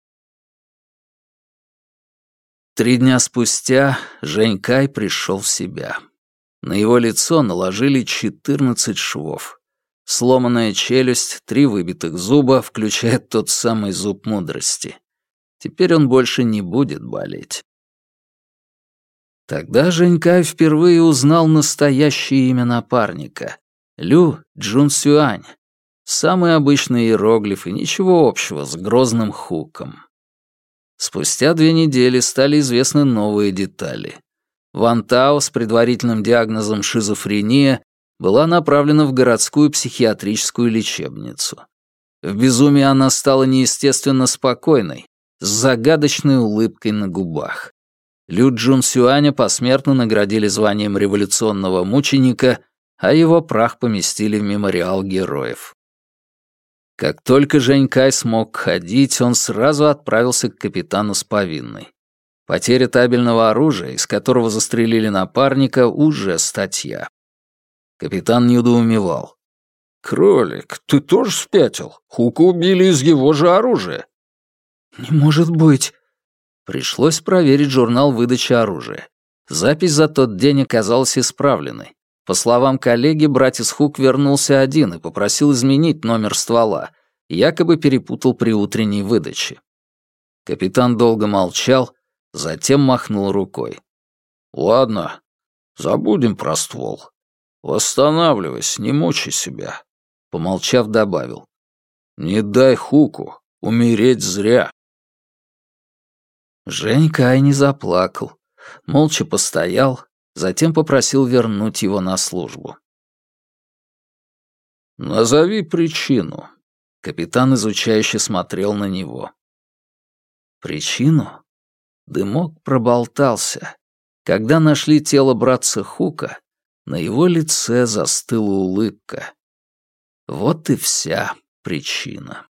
Три дня спустя Жень Кай пришел в себя. На его лицо наложили четырнадцать швов. Сломанная челюсть, три выбитых зуба, включая тот самый зуб мудрости. Теперь он больше не будет болеть. Тогда Жень Кай впервые узнал настоящее имя напарника — Лю Джунсюань. Самый обычный иероглиф и ничего общего с грозным Хуком. Спустя две недели стали известны новые детали. Ван Тао с предварительным диагнозом шизофрения была направлена в городскую психиатрическую лечебницу. В безумии она стала неестественно спокойной, с загадочной улыбкой на губах. Лю Джунсюаня посмертно наградили званием революционного мученика, а его прах поместили в мемориал героев. Как только Жень Кай смог ходить, он сразу отправился к капитану с повинной. Потеря табельного оружия, из которого застрелили напарника, уже статья. Капитан недоумевал. «Кролик, ты тоже спятил? Хука убили из его же оружия». «Не может быть». Пришлось проверить журнал выдачи оружия. Запись за тот день оказалась исправленной. По словам коллеги, братец Хук вернулся один и попросил изменить номер ствола, якобы перепутал при утренней выдаче. Капитан долго молчал, затем махнул рукой. «Ладно, забудем про ствол. Восстанавливайся, не мучай себя», — помолчав, добавил. «Не дай Хуку умереть зря». Жень Кай не заплакал, молча постоял, затем попросил вернуть его на службу. «Назови причину». Капитан изучающе смотрел на него. Причину? Дымок проболтался. Когда нашли тело братца Хука, на его лице застыла улыбка. Вот и вся причина.